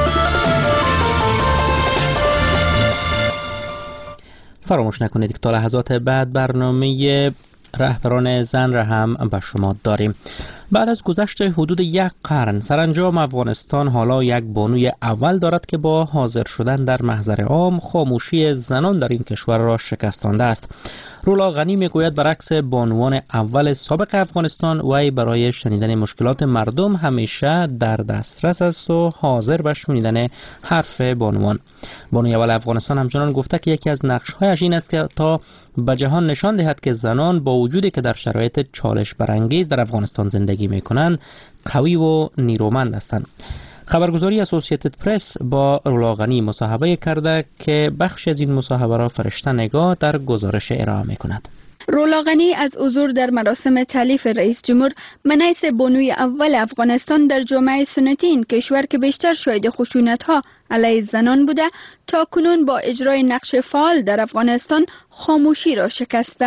فراموش نکنید که تا لحظات بعد برنامه رهبران زن را هم به شما داریم. بعد از گذشت حدود یک قرن سرانجام افغانستان حالا یک بانوی اول دارد که با حاضر شدن در محضر عام خاموشی زنان در این کشور را شکستانده است. رولا غنی میگوید برعکس بانوان اول سابق افغانستان وی برای شنیدن مشکلات مردم همیشه در دسترس است و حاضر به شنیدن حرف بانوان. بانوی اول افغانستان همچنان گفته که یکی از نقش‌هایش این است که تا به جهان نشان دهد که زنان با وجودی که در شرایط چالش برانگیز در افغانستان زندگی میکنند قوی و نیرومند هستند. خبرگزاری اسوسییتد پرس با رولا غنی مصاحبه کرده که بخش از این مصاحبه را فرشته نگاه در گزارش ارائه میکند. رولا غنی از حضور در مراسم تالیف رئیس جمهور منیس بانوی اول افغانستان در جامعه سنتی این کشور که بیشتر شاهد خشونت‌ها علیه زنان بوده تا کنون با اجرای نقش فعال در افغانستان خاموشی را شکسته است.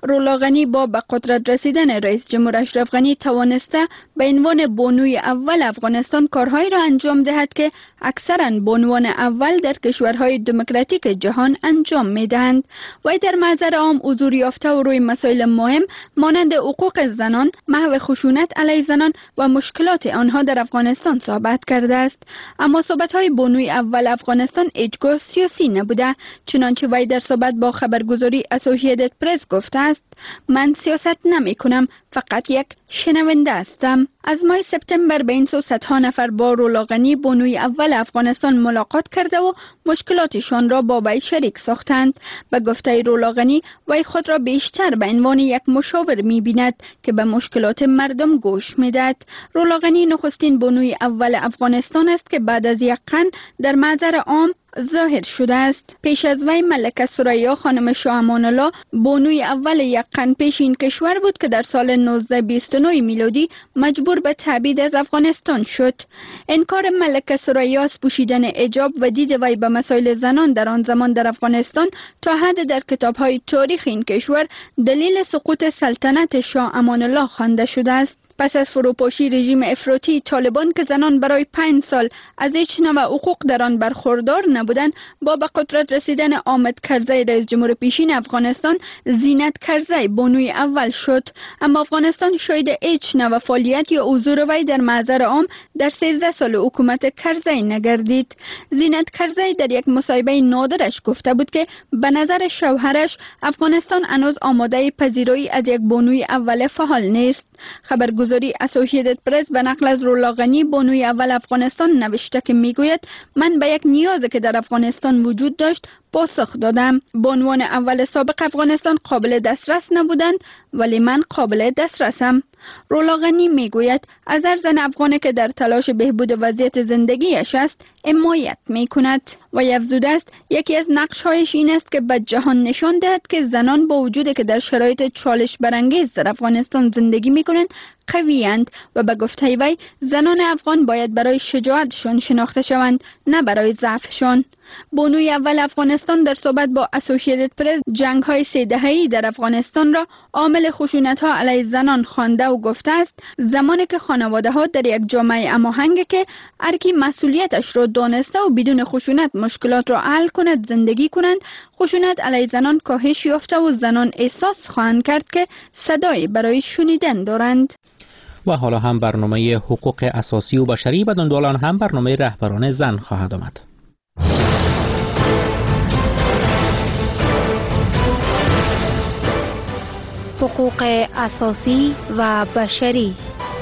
رولا غنی با به قدرت رسیدن رئیس جمهور اشرف غنی توانسته به عنوان بانوی اول افغانستان کارهایی را انجام دهد که اکثرا بانوان اول در کشورهای دموکراتیک جهان انجام می‌دهند. و در محضر عام حضور یافته و روی مسائل مهم مانند حقوق زنان، محو خشونت علیه زنان و مشکلات آنها در افغانستان صحبت کرده است. اما صحبت‌های بانوی اول افغانستان هیچگاه سیاسی نبوده، چنانچه وی در صحبت با خبرگزاری اسوسییتد پرس گفته است: من سیاست نمی کنم، فقط یک شنونده هستم. از ماه سپتامبر به این سو صدها نفر با رولا غنی بانوی اول افغانستان ملاقات کرده و مشکلاتشان را با وی شریک ساختند. به گفته رولا غنی، وی خود را بیشتر به عنوان یک مشاور می بیند که به مشکلات مردم گوش می دهد. رولا غنی نخستین بانوی اول افغانستان است که بعد از یک قرن در محضر عام ظاهر شده است. پیش از وی ملکه ثریا خانم شاه امان الله بانوی اول یک قرن پیش این کشور بود که در سال نوزده بیست و نه میلادی مجبور به تبعید از افغانستان شد. انکار ملکه ثریا از پوشیدن حجاب و دید وی به مسائل زنان در آن زمان در افغانستان تا حد در کتاب‌های تاریخ این کشور دلیل سقوط سلطنت شاه امان الله خوانده شده است. پس از فروپاشی رژیم افراطی طالبان که زنان برای پنج سال از هیچ نوع حقوق در آن برخوردار نبودند، با به قدرت رسیدن حامد کرزی رئیس جمهور پیشین افغانستان، زینت کرزی بانوی اول شد. اما افغانستان شاید هیچ نوع فعالیت یا حضور وی در محضر عام در سیزده سال حکومت کرزی نگردید. زینت کرزی در یک مصاحبه نادرش گفته بود که به نظر شوهرش افغانستان هنوز آماده پذیرایی از یک بانوی اول فعال نیست. خبرگزاری اسوسییتد پرس به نقل از رولا غنی بانوی اول افغانستان نوشته که میگوید: من به یک نیازی که در افغانستان وجود داشت پاسخ دادم. بانوان اول سابق افغانستان قابل دسترس نبودند، ولی من قابل دسترسم. رولا غنی میگوید از هر زن افغانی که در تلاش بهبود وضعیت زندگیش است حمایت میکند و افزوده است یکی از نقش‌هایش این است که به جهان نشان دهد که زنان با وجودی که در شرایط چالش برانگیز در افغانستان زندگی میکنند قوی‌اند و به گفته وی زنان افغان باید برای شجاعتشان شناخته شوند، نه برای ضعفشان. بانوی اول افغانستان در صحبت با اسوسییتد پرس جنگ‌های سه دهه‌ای در افغانستان را عامل خشونت‌ها علیه زنان خوانده و گفته است: زمانی که خانواده‌ها در یک جامعه هماهنگ که هر کی مسئولیتش را دانسته و بدون خشونت مشکلات را حل کند زندگی کنند، خشونت علیه زنان کاهش یافته و زنان احساس خواهند کرد که صدای برای شنیدن دارند. و حالا هم برنامه حقوق اساسی و بشری و دنبال آن هم برنامه رهبران زن خواهد آمد. حقوق اساسی و بشری.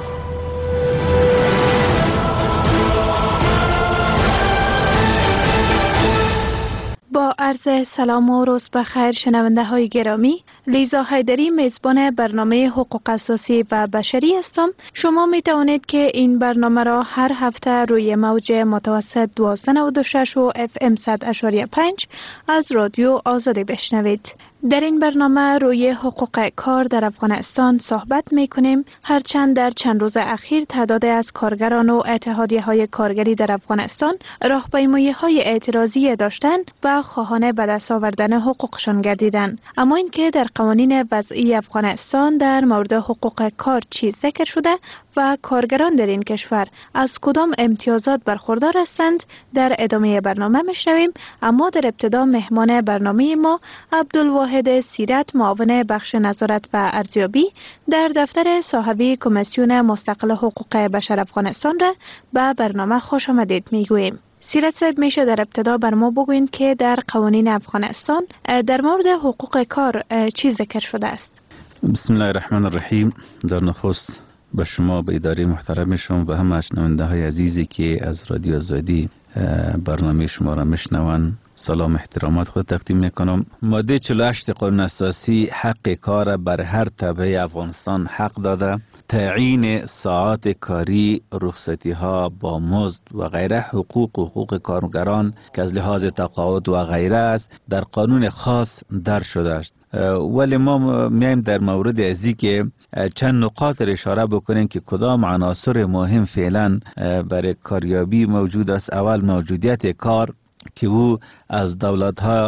با عرض سلام و روز بخیر شنونده های گرامی، لیزا حیدری میزبان برنامه حقوق اساسی و بشری هستم. شما می توانید که این برنامه را هر هفته روی موج متوسط دوازده نود و شش و اف ام صد اشاری پنج از رادیو آزادی بشنوید. در این برنامه روی حقوق کار در افغانستان صحبت می کنیم، هرچند در چند روز اخیر تعداد از کارگران و اتحادیه های کارگری در افغانستان راهپیمایی های اعتراضی داشتند و خواهان به دست آوردن حقوقشان گردیدند. اما اینکه در قوانین وضعی افغانستان در مورد حقوق کار چی ذکر شده و کارگران در این کشور از کدام امتیازات برخوردار هستند در ادامه برنامه میشنویم. اما در ابتدا مهمان برنامه ما عبدالواحد سیرت، معاون بخش نظارت و ارزیابی در دفتر صاحبی کمیسیون مستقل حقوق بشر افغانستان را به برنامه خوش آمدید میگوییم. سیرت صاحب، میشه در ابتدا بر ما بگوین که در قوانین افغانستان در مورد حقوق کار چی ذکر شده است؟ بسم الله الرحمن الرحیم. در نخست به شما، به اداره محترمشون و همه شنونده های عزیزی که از رادیو آزادی برنامه شما را میشنوند سلام احترامات خود تقدیم میکنم. ماده چهل و هشت قانون اساسی حق کار بر هر تبعه افغانستان حق داده. تعیین ساعات کاری، رخصتی ها با مزد و غیره حقوق و حقوق کارگران که از لحاظ تقاعد و غیره است در قانون خاص در شده است. ولی ما میایم در مورد ازی که چند نقاط را اشاره بکنیم که کدام عناصر مهم فعلا برای کاریابی موجود است. اول موجودیت کار، که او از دولت ها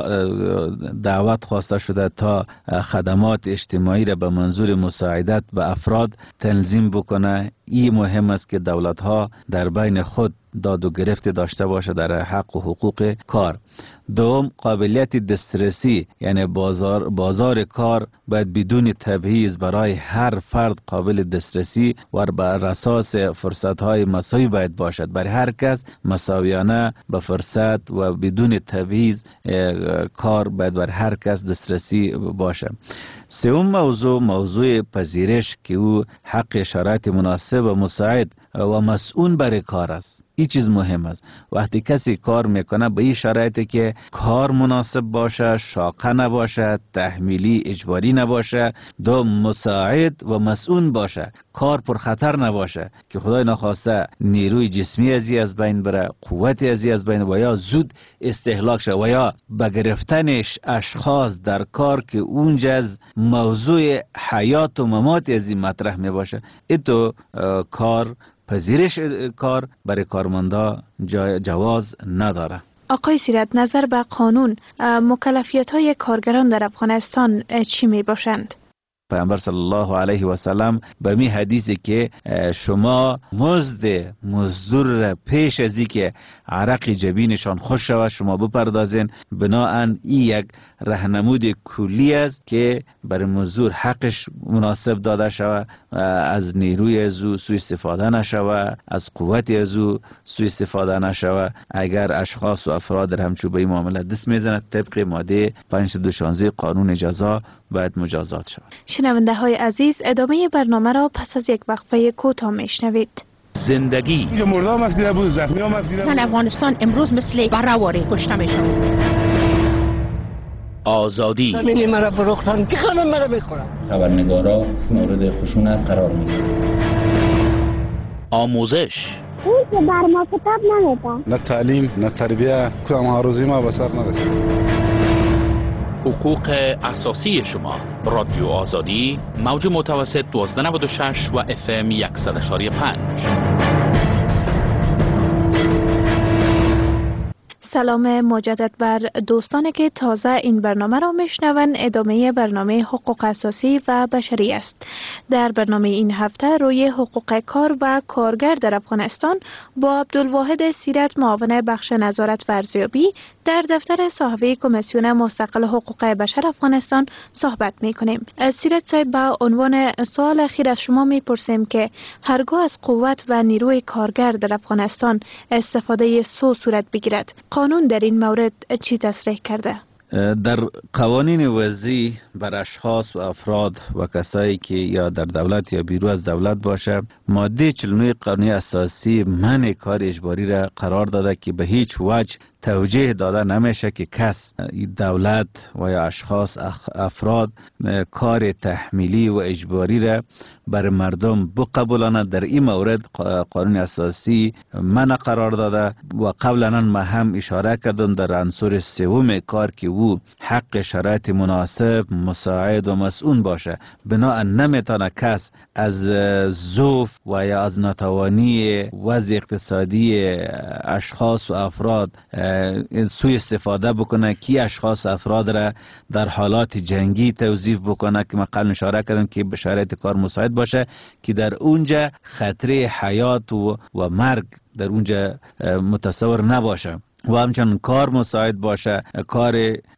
دعوت خواسته شده تا خدمات اجتماعی را به منظور مساعدت به افراد تنظیم بکنه. این مهم است که دولت ها در بین خود داد و گرفت داشته باشه در حق و حقوق کار. دوم، قابلیت دسترسی، یعنی بازار بازار کار باید بدون تبعیض برای هر فرد قابل دسترسی و بر اساس فرصت های مساوی باید باشد. برای هر کس مساویانه به فرصت و بدون تبعیض کار باید بر هر کس دسترسی باشه. سوم موضوع، موضوع پذیرش که او حق شرایط مناسب و مساعد و مسئول برای کار است. این چیز مهم است. وقتی کسی کار میکنه به این شرایطی که کار مناسب باشه، شاقه نباشه، تحمیلی اجباری نباشه، دو مساعد و مسئول باشه، کار پر خطر نباشه که خدای نخواسته نیروی جسمی ازی از بین بره، قوت ازی از بین و یا زود استهلاک شه و یا به گرفتنش اشخاص در کار که اونجا از موضوع حیات و ممات ازی مطرح می باشه. ایتو کار پذیرش کار برای کارمندا جواز نداره. آقای سیرت، نظر به قانون، مکلفیت های کارگران در افغانستان چی می باشند؟ پیامبر صلی الله علیه و سلم به می حدیثی که شما مزد مزدور را پیش از اینکه عرق جبینشان خوش شود شما بپردازین، بناهن این یک راهنمود کلی است که برای مزدور حقش مناسب داده شود، از نیروی از او سوء استفاده نشود، از قوت از او سوء استفاده نشود. اگر اشخاص و افراد را همچون به این معامله دست میزند طبق ماده پانصد و شانزده قانون جزا باید مجازات شود. شنونده های عزیز، ادامه برنامه را پس از یک وقفه کوتاه میشنوید. زندگی اینجا مردم مفیده بود، زخمی ها مفیده بود. افغانستان امروز مثل برآواره کشته میشن. آزادی زمین مرا فروختن که خمه مرا میخورن. خبرنگارا مورد خشونت قرار میگیرن. آموزش اون که بر ما کتاب نمیدن. نه تعلیم نه تربیه، کدام هاروزی ما به سر نرسید. حقوق اساسی شما. رادیو آزادی، موج متوسط دوازده نود و شش و اف ام صد و یک و پنج. سلام مجدد بر دوستانی که تازه این برنامه را میشنون. ادامه برنامه حقوق اساسی و بشری است. در برنامه این هفته روی حقوق کار و کارگر در افغانستان با عبدالواحد سیرت، معاون بخش نظارت و ارزیابی در دفتر صاحب کمیسیون مستقل حقوق بشر افغانستان صحبت میکنیم. سیرت صاحب، با عنوان سوال اخیر از شما میپرسیم که هرگاه از قوت و نیروی کارگر در افغانستان استفاده سو صورت بگیرد، قانون در این مورد چی تصریح کرده؟ در قوانین وضعی بر اشخاص و افراد و کسایی که یا در دولت یا بیرون از دولت باشه، ماده چهل و نه قانون اساسی منع کار اجباری را قرار داده که به هیچ وجه توجیه داده نمیشه که کس دولت و یا اشخاص افراد کار تحمیلی و اجباری را بر مردم بقبولانه. در این مورد قانون اساسی منع قرار داده و قبلا ما هم اشاره کردم در عنصر سوم کار که او حق شرایط مناسب، مساعد و مسئول باشه. بنابراین نمیتونه کس از ضعف و یا از ناتوانی وضع اقتصادی اشخاص و افراد سوء استفاده بکنه که اشخاص افراد را در حالات جنگی توظیف بکنه که من قبل اشاره کردم که به شرایط کار مساعد باشه که در اونجا خطر حیات و, و مرگ در اونجا متصور نباشه و همچنان کار مساعد باشه، کار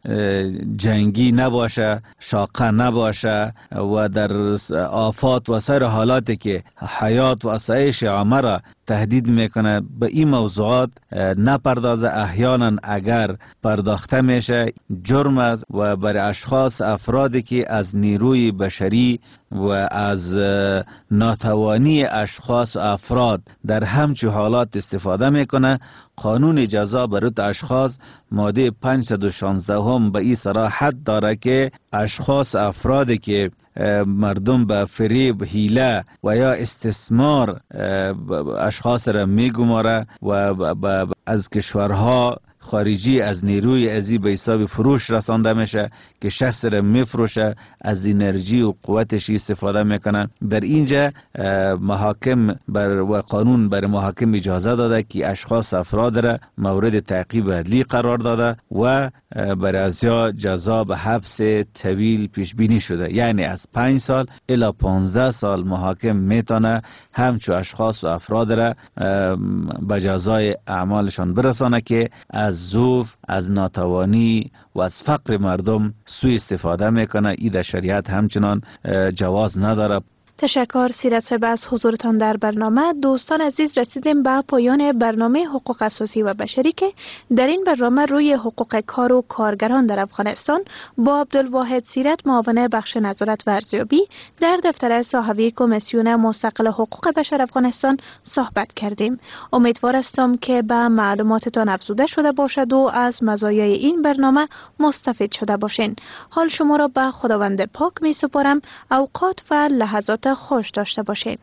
جنگی نباشه، شاقه نباشه و در آفات و سایر حالاتی که حیات و آسایش عامه را تهدید میکنه به این موضوعات نپردازه. احیانا اگر پرداخته میشه جرم است و برای اشخاص افرادی که از نیروی بشری و از ناتوانی اشخاص و افراد در همچون حالات استفاده میکنه، قانون جزا برای اشخاص ماده پانصد و شانزده هم به این صراحت داره که اشخاص افرادی که مردم به فریب، حیله و یا استثمار اشخاص را میگماره و از کشورها خارجی از نیروی ازی به حساب فروش رسانده میشه که شخص را میفروشه، از انرژی و قوتش استفاده میکنن. در اینجا محاکم بر و قانون بر محاکم اجازه داده که اشخاص افراد را مورد تعقیب عدلی قرار داده و بر ازیا جزا به حبس طویل پیش بینی شده، یعنی از پنج سال الی پانزده سال محاکم میتونه همچو اشخاص و افراد را به جزای اعمالشان برسانه که از ضعف، از ناتوانی و از فقر مردم سوء استفاده میکنه. این در شریعت همچنان جواز نداره. تشکر سیرت صاحب از حضورتان در برنامه. دوستان عزیز، رسیدیم به پایان برنامه حقوق اساسی و بشری که در این برنامه روی حقوق کار و کارگران در افغانستان با عبدالواحد سیرت، معاون بخش نظارت و ارزیابی در دفتر صاحبی کمیسیون مستقل حقوق بشر افغانستان صحبت کردیم. امیدوار هستم که به معلوماتتان افزوده شده باشد و از مزایای این برنامه مستفید شده باشین. حال شما را به خداوند پاک می سپارم. اوقات و لحظات خوش داشته باشید.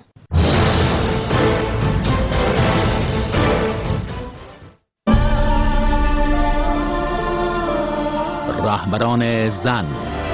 رهبران زن.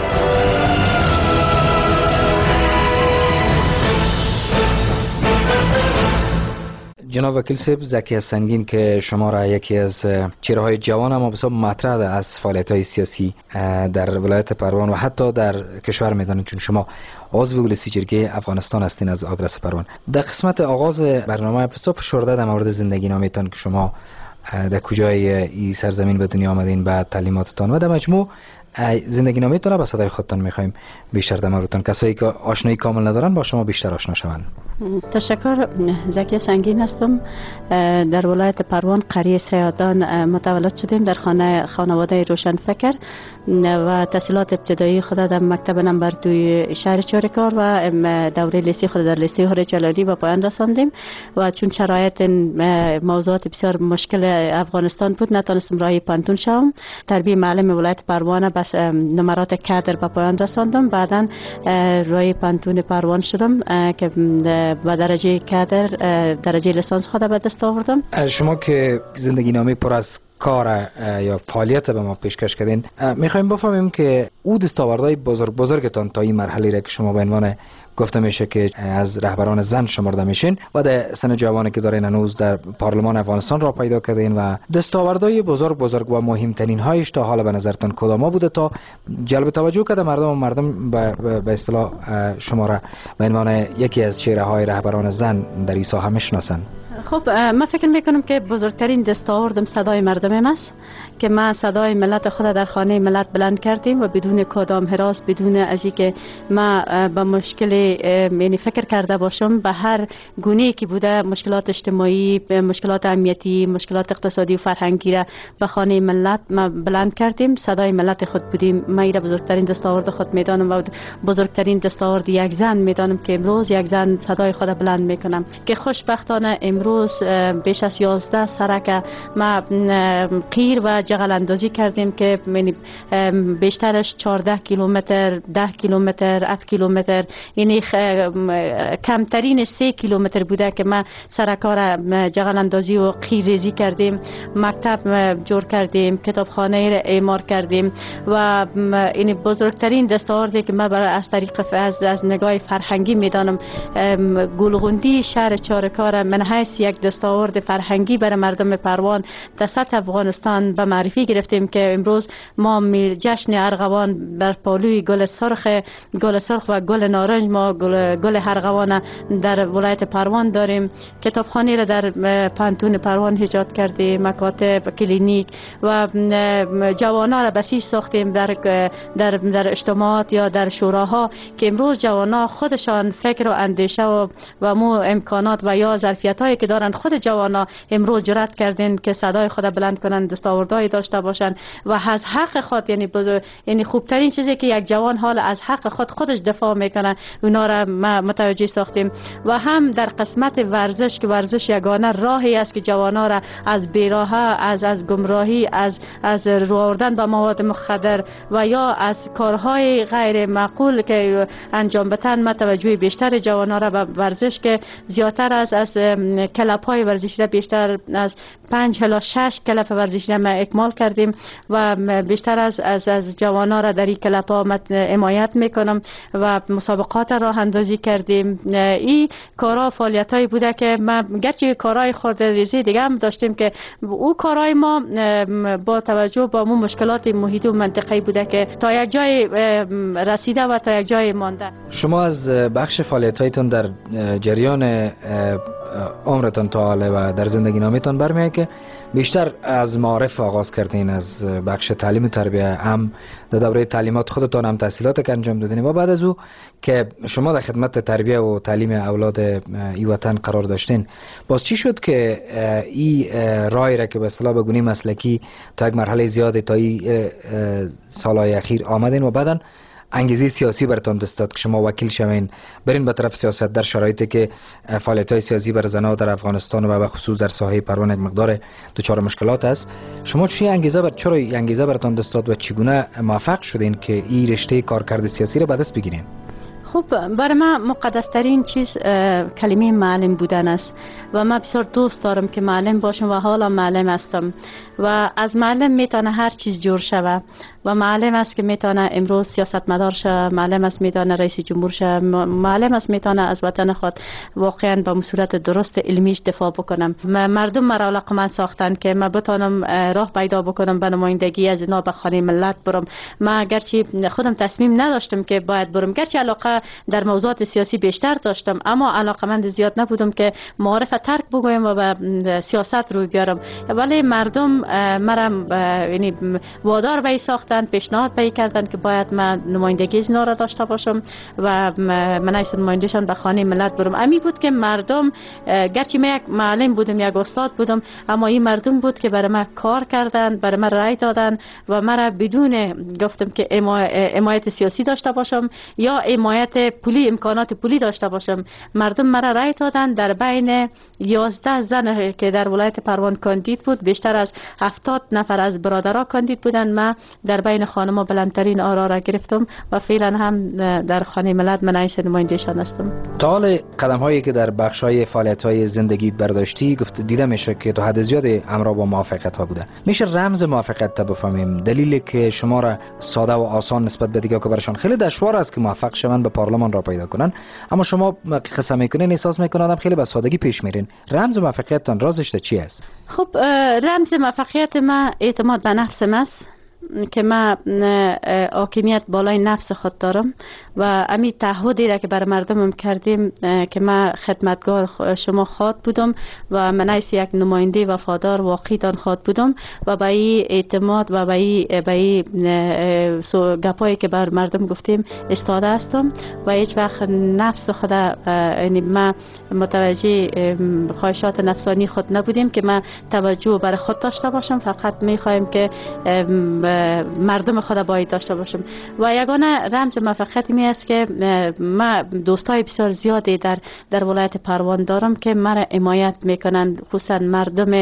جناب وکیل صاحب، زکی سنگین که شما را یکی از چهره‌های جوان اما بسیار مطرح از فعالیت‌های سیاسی در ولایت پروان و حتی در کشور می‌دانید، چون شما عضو مجلس جرگه افغانستان هستین از آدرس پروان. در قسمت آغاز برنامه بسیار فشرده در مورد زندگی نامیتان که شما در کجای این سرزمین به دنیا آمدین، بعد تعلیماتتان و در مجموع زندگی نامیتان به صدای خودتان می‌خوایم بیشتر در موردتان، کسایی که آشنایی کامل ندارن با شما بیشتر آشنا شوند. تشکر. زکی سنگین هستم. در ولایت پروان قریه سیادان متولد شدیم، در خانه خانواده روشنفکر و تحصیلات ابتدایی خود در مکتب نمبر دوی شهر چارکار و دوره لیسه خود در لیسه هوری جلالی به پایان رساندیم و چون شرایط موضوعات بسیار مشکل افغانستان بود نتونستم راهی پانتون شوم. تربیه معلم ولایت پروان بس نمرات کادر به پایان رساندم. بعدا راهی پانتون پروان شدم که با درجه کادر درجه لیسانس خود به دست آوردم. شما که زندگی نامه پر از کار یا فعالیت به ما پیشکش کردین، میخوایم بفهمیم که او دستاوردهای بزرگ بزرگتان تا این مرحله را که شما به عنوان گفته میشه که از رهبران زن شمرده میشین و در سن جوانی که دارین هنوز در پارلمان افغانستان را پیدا کردین و دستاوردهای بزرگ بزرگ و مهمترین هایش تا حالا به نظرتان کدام بوده تا جلب توجه کرده مردم و مردم به اصطلاح شما را به عنوان یکی از چهره های رهبران زن در این ساحه میشناسن؟ خب من فکر میکنم که بزرگترین دستاوردم صدای مردم است که ما صدای ملت خود در خانه ملت بلند کردیم و بدون کدام هراس، بدون از اینکه ما به مشکل یعنی فکر کرده باشم به هر گونه‌ای که بوده، مشکلات اجتماعی، مشکلات امنیتی، مشکلات اقتصادی و فرهنگی را به خانه ملت ما بلند کردیم. صدای ملت خود بودیم. ما ایره بزرگترین دستاورد خود میدانم و بزرگترین دستاورد یک زن میدانم که امروز یک زن صدای خود بلند میکنم که خوشبختانه امروز بیش از یازده سرک ما قیر و جغل اندازی کردیم که بیشترش چهارده کیلومتر، ده کیلومتر، هفت کیلومتر، یعنی کمترین سه کیلومتر بوده که ما سرکا را جغل اندازی و قیر ریزی کردیم. مکتب جور کردیم، کتابخانه را اعمار کردیم و این بزرگترین دستاوردی که ما از طریق از, از نگاه فرهنگی میدانم گلغوندی شهر چارکار من حیث یک دستاورد فرهنگی برای مردم پروان در سطح افغانستان به معرفی گرفتیم که امروز ما جشن ارغوان بر پالوی گل سرخ گل سرخ و گل نارنج ما گل, گل ارغوان در ولایت پروان داریم. کتابخانه را در پانتون پروان ایجاد کردیم، مکاتب، کلینیک و جوانان را بسیج ساختیم در در در اجتماعات یا در شوراها که امروز جوانان خودشان فکر و اندیشه و و مو امکانات و یا ظرفیت‌هایی که دارند خود جوانا امروز جرأت کردن که صدای خود بلند کنند، دستاوردهای داشته باشند و از حق خود، یعنی بزرگ یعنی خوبترین چیزی که یک جوان حال از حق خود خودش دفاع میکنه اونا را ما متوجه ساختیم. و هم در قسمت ورزش که ورزش یگانه راهی است که جوانا را از بیراهه، از از گمراهی، از از رو آوردن به مواد مخدر و یا از کارهای غیر معقول که انجام بدن، ما توجه بیشتر جوانا را به ورزش که زیاتر از از کلاب های ورزشی را بیشتر از پنج الی شش کلاب ورزشی را ما اکمال کردیم و بیشتر از از از جوانان را در این کلاب ها حمایت میکنم و مسابقات راه اندازی کردیم. این کارا فعالیت هایی بوده که ما گرچه کارهای خود ریزی دیگه هم داشتیم که او کارهای ما با توجه با مو مشکلات محیطی و منطقه‌ای بوده که تا یک جای رسیده و تا یک جای مانده. شما از بخش فعالیت‌هایتون در جریان عمرتان تا حالا و در زندگی نامیتان برمیاد که بیشتر از معارف آغاز کردین، از بخش تعلیم و تربیه، هم در دوره تعلیمات خودتان هم تحصیلات که انجام دادین و بعد از او که شما در خدمت تربیه و تعلیم اولاد ای وطن قرار داشتین، باز چی شد که این رای را که به اصطلاح به گونه مسلکی تا یک مرحله زیاد تا این سالهای اخیر آمدین و بعدن انگیزه سیاسی برتان دست داد که شما وکیل شوین برین به طرف سیاست در شرایطی که فعالیت‌های سیاسی بر زنان در افغانستان و به خصوص در ساحه پروان یک مقدار دچار مشکلات است؟ شما چی انگیزه بر چرا انگیزه برتان دست داد و چگونه موفق شدین که این رشته کارکرد سیاسی را به دست بگیرین؟ خب برای من مقدسترین چیز کلمه معلم بودن است و من بسیار دوست دارم که معلم باشم و حالا معلم هستم و از معلم میتونه هر چیز جور شود و معلم است که میتونه امروز سیاستمدار شه، معلم است میتونه رئیس جمهور شه، معلم است میتونه از وطن خود واقعا با صورت درست علمیش دفاع بکنم. مردم مرا علاقمند ساختن که من بتونم راه پیدا بکنم به نمایندگی از اینا به خانه ملت برم. من گرچه خودم تصمیم نداشتم که باید برم، گرچه علاقه در موضوعات سیاسی بیشتر داشتم اما علاقمند زیاد نبودم که معارف ترک بگویم و به سیاست روی بیارم، ولی مردم مرا یعنی وادار به ساختن، پیشنهاد به کردن که باید من نمایندگی اینا را داشته باشم و من ایسا نمایندهشان به خانه ملت برم. امی بود که مردم گرچه من یک معلم بودم، یک استاد بودم، اما این مردم بود که برای من کار کردن، برای من رای دادن و مرا بدون گفتم که حمایت سیاسی داشته باشم یا حمایت پولی امکانات پولی داشته باشم، مردم مرا رای دادن. در بین یازده زن که در ولایت پروان کاندید بود، بیشتر از هفتاد نفر از برادرها کاندید بودن، من در بین خانم‌ها بلندترین آرا را گرفتم و فعلا هم در خانه ملت من رئیس نمایندگیشان هستم. تا حال قدم هایی که در بخش های فعالیت های زندگی برداشتی گفت دیده میشه که تا حد زیاد همراه با موافقت ها بوده. میشه رمز موافقت تا بفهمیم، دلیلی که شما را ساده و آسان نسبت به دیگه که برشان خیلی دشوار است که موفق شوند به پارلمان را پیدا کنن، اما شما قسم میکنین احساس میکنن خیلی به سادگی پیش میرین. رمز موفقیتتان رازش چی است؟ خب رمز موفقیت ما اعتماد به نفسم است که من حاکمیت بالای نفس خود دارم و امی تعهدی را که بر مردمم کردیم که من خدمتگار شما خواد بودم و من ایسی یک نماینده وفادار واقعی دان خواد بودم و با این اعتماد و با این با این گپایی که بر مردم گفتیم استاده هستم و هیچ وقت نفس خود یعنی من متوجه خواهشات نفسانی خود نبودیم که من توجه بر خود داشته باشم، فقط میخوایم که مردم خود باید داشته باشم. و یگانه رمز موفقیت می است که من دوستای بسیار زیادی در در ولایت پروان دارم که مرا حمایت میکنن، خصوصا مردم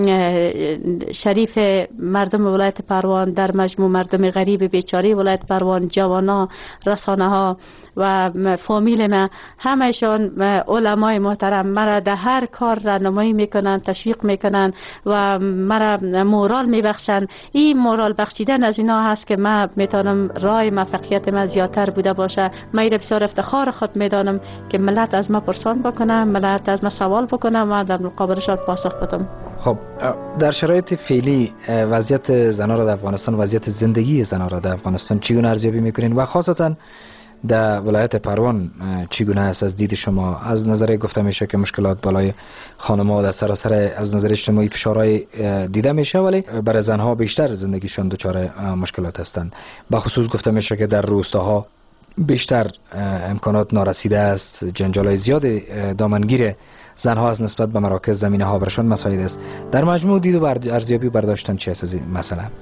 شریف مردم ولایت پروان، در مجموع مردم غریب بیچاره ولایت پروان، جوانا، رسانه ها و فامیل من، همهشان علمای محترم مرا در هر کار راهنمایی میکنن، تشویق میکنن و مرا مورال میبخشن. این مورال بخشیدن از اینا هست که من میتونم راه موفقیت من زیادتر بوده باشه. من ایره بسیار افتخار خود میدانم که ملت از من پرسان بکنم، ملت از من سوال بکنم و در مقابلشان پاسخ بدم. خب در شرایط فعلی وضعیت زنان را در افغانستان، وضعیت زندگی زنان را در افغانستان چگونه ارزیابی میکنین و خاصتا در ولایت پروان چگونه است از دید شما؟ از نظر گفته میشه که مشکلات بالای خانم‌ها در سراسر از نظر اجتماعی فشارهای دیده میشه، ولی برای زنها بیشتر زندگیشون دچار مشکلات هستند. به خصوص گفته میشه که در روستاها بیشتر امکانات نارسیده است، جنجال‌های زیاد دامنگیر زنها از نسبت به مراکز زمینه ها برشان مسائل است. در مجموع دید و ارزیابی برداشتن چی است از این مسئله؟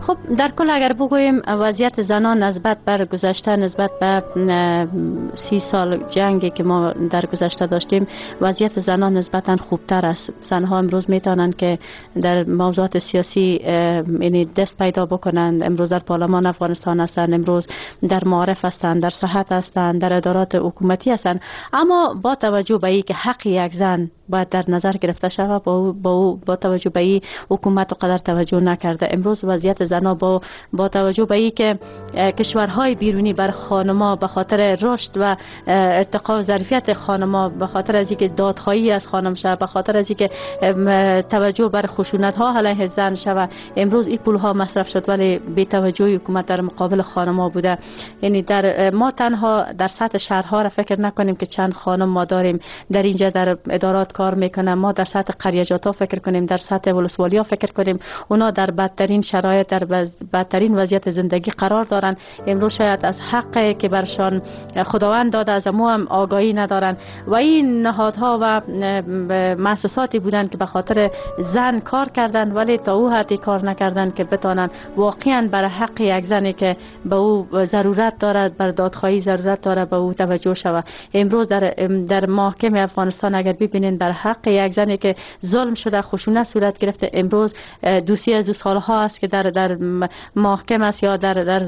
خب در کل اگر بگوییم وضعیت زنان نسبت بر گذشته، نسبت به سی سال جنگی که ما در گذشته داشتیم، وضعیت زنان نسبتا خوبتر است. زنها امروز میتونند که در موضوعات سیاسی یعنی دست پیدا بکنند. امروز در پارلمان افغانستان هستند، امروز در معارف هستند، در صحت هستند، در ادارات حکومتی هستند. اما با توجه به اینکه حق یک زن باید در نظر گرفته شود، با با با توجه به این حکومت و قدر توجه نکرده. امروز وضعیت زنان با با توجه به اینکه کشورهای بیرونی بر خانم‌ها به خاطر رشد و ارتقا و ظرفیت خانم‌ها، به خاطر از اینکه دادخواهی از خانم شود، به خاطر از اینکه توجه بر خشونت‌ها علیه زن شود، امروز این پول‌ها مصرف شد ولی بی توجهی حکومت در مقابل خانم‌ها بوده. یعنی در ما تنها در سطح شهرها را فکر نکنیم که چند خانم ما داریم در اینجا در ادارات کار میکنن، ما در سطح قریجات ها فکر کنیم، در سطح ولسوالی ها فکر کنیم، اونا در بدترین شرایط، در بدترین وضعیت زندگی قرار دارن. امروز شاید از حقی که برشان خداوند داده از ما هم آگاهی ندارن و این نهادها و مؤسساتی بودن که به خاطر زن کار کردن ولی تا او حدی کار نکردن که بتونن واقعا بر حق یک زنی که به او ضرورت دارد، بر دادخواهی ضرورت دارد، به او توجه شود. امروز در در محکمه افغانستان اگر ببینید بر حق یک زنی که ظلم شده، خشونت صورت گرفته، امروز دوسیه از دو سالها است که در در محکمه است یا در در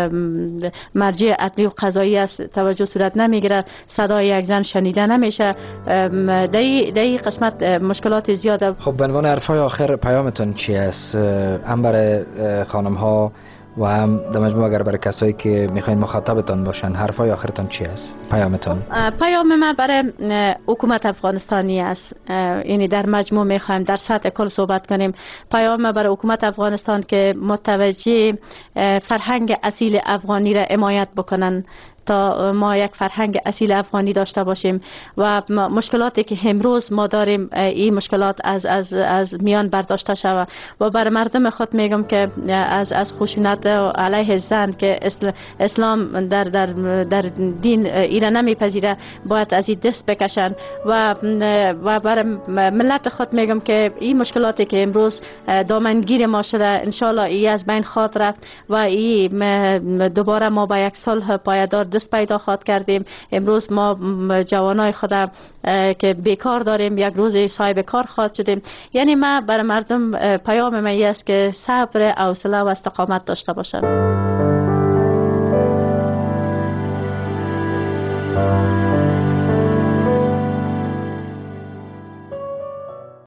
مرجع عدلی و قضایی است توجه صورت نمیگیره، صدای یک زن شنیده نمیشه. در این قسمت مشکلات زیاده. خب به عنوان حرفای آخر پیامتون چی است؟ هم برای خانم ها و هم در مجموع اگر برای کسایی که میخواین مخاطبتان باشن، حرفای آخرتان چی است؟ پیامتان؟ پیام من برای حکومت افغانستانی است. یعنی در مجموع میخوایم در سطح کل صحبت کنیم. پیام من برای حکومت افغانستان که متوجه فرهنگ اصیل افغانی را حمایت بکنن تا ما یک فرهنگ اصیل افغانی داشته باشیم و مشکلاتی که امروز ما داریم این مشکلات از از از میان برداشته شود. و بر مردم خود میگم که از از خشونت علیه زن که اسلام در در در دین ایره نمیپذیره باید از این دست بکشن و و بر ملت خود میگم که این مشکلاتی که امروز دامنگیر ما شده ان شاء الله ای از بین خواهد رفت و این دوباره ما با یک صلح پایدار دست پیدا خواهد کردیم. امروز ما جوانای خود که بیکار داریم یک روز صاحب کار خواهد شدیم. یعنی ما برای مردم پیام من است که صبر، حوصله و استقامت داشته باشند.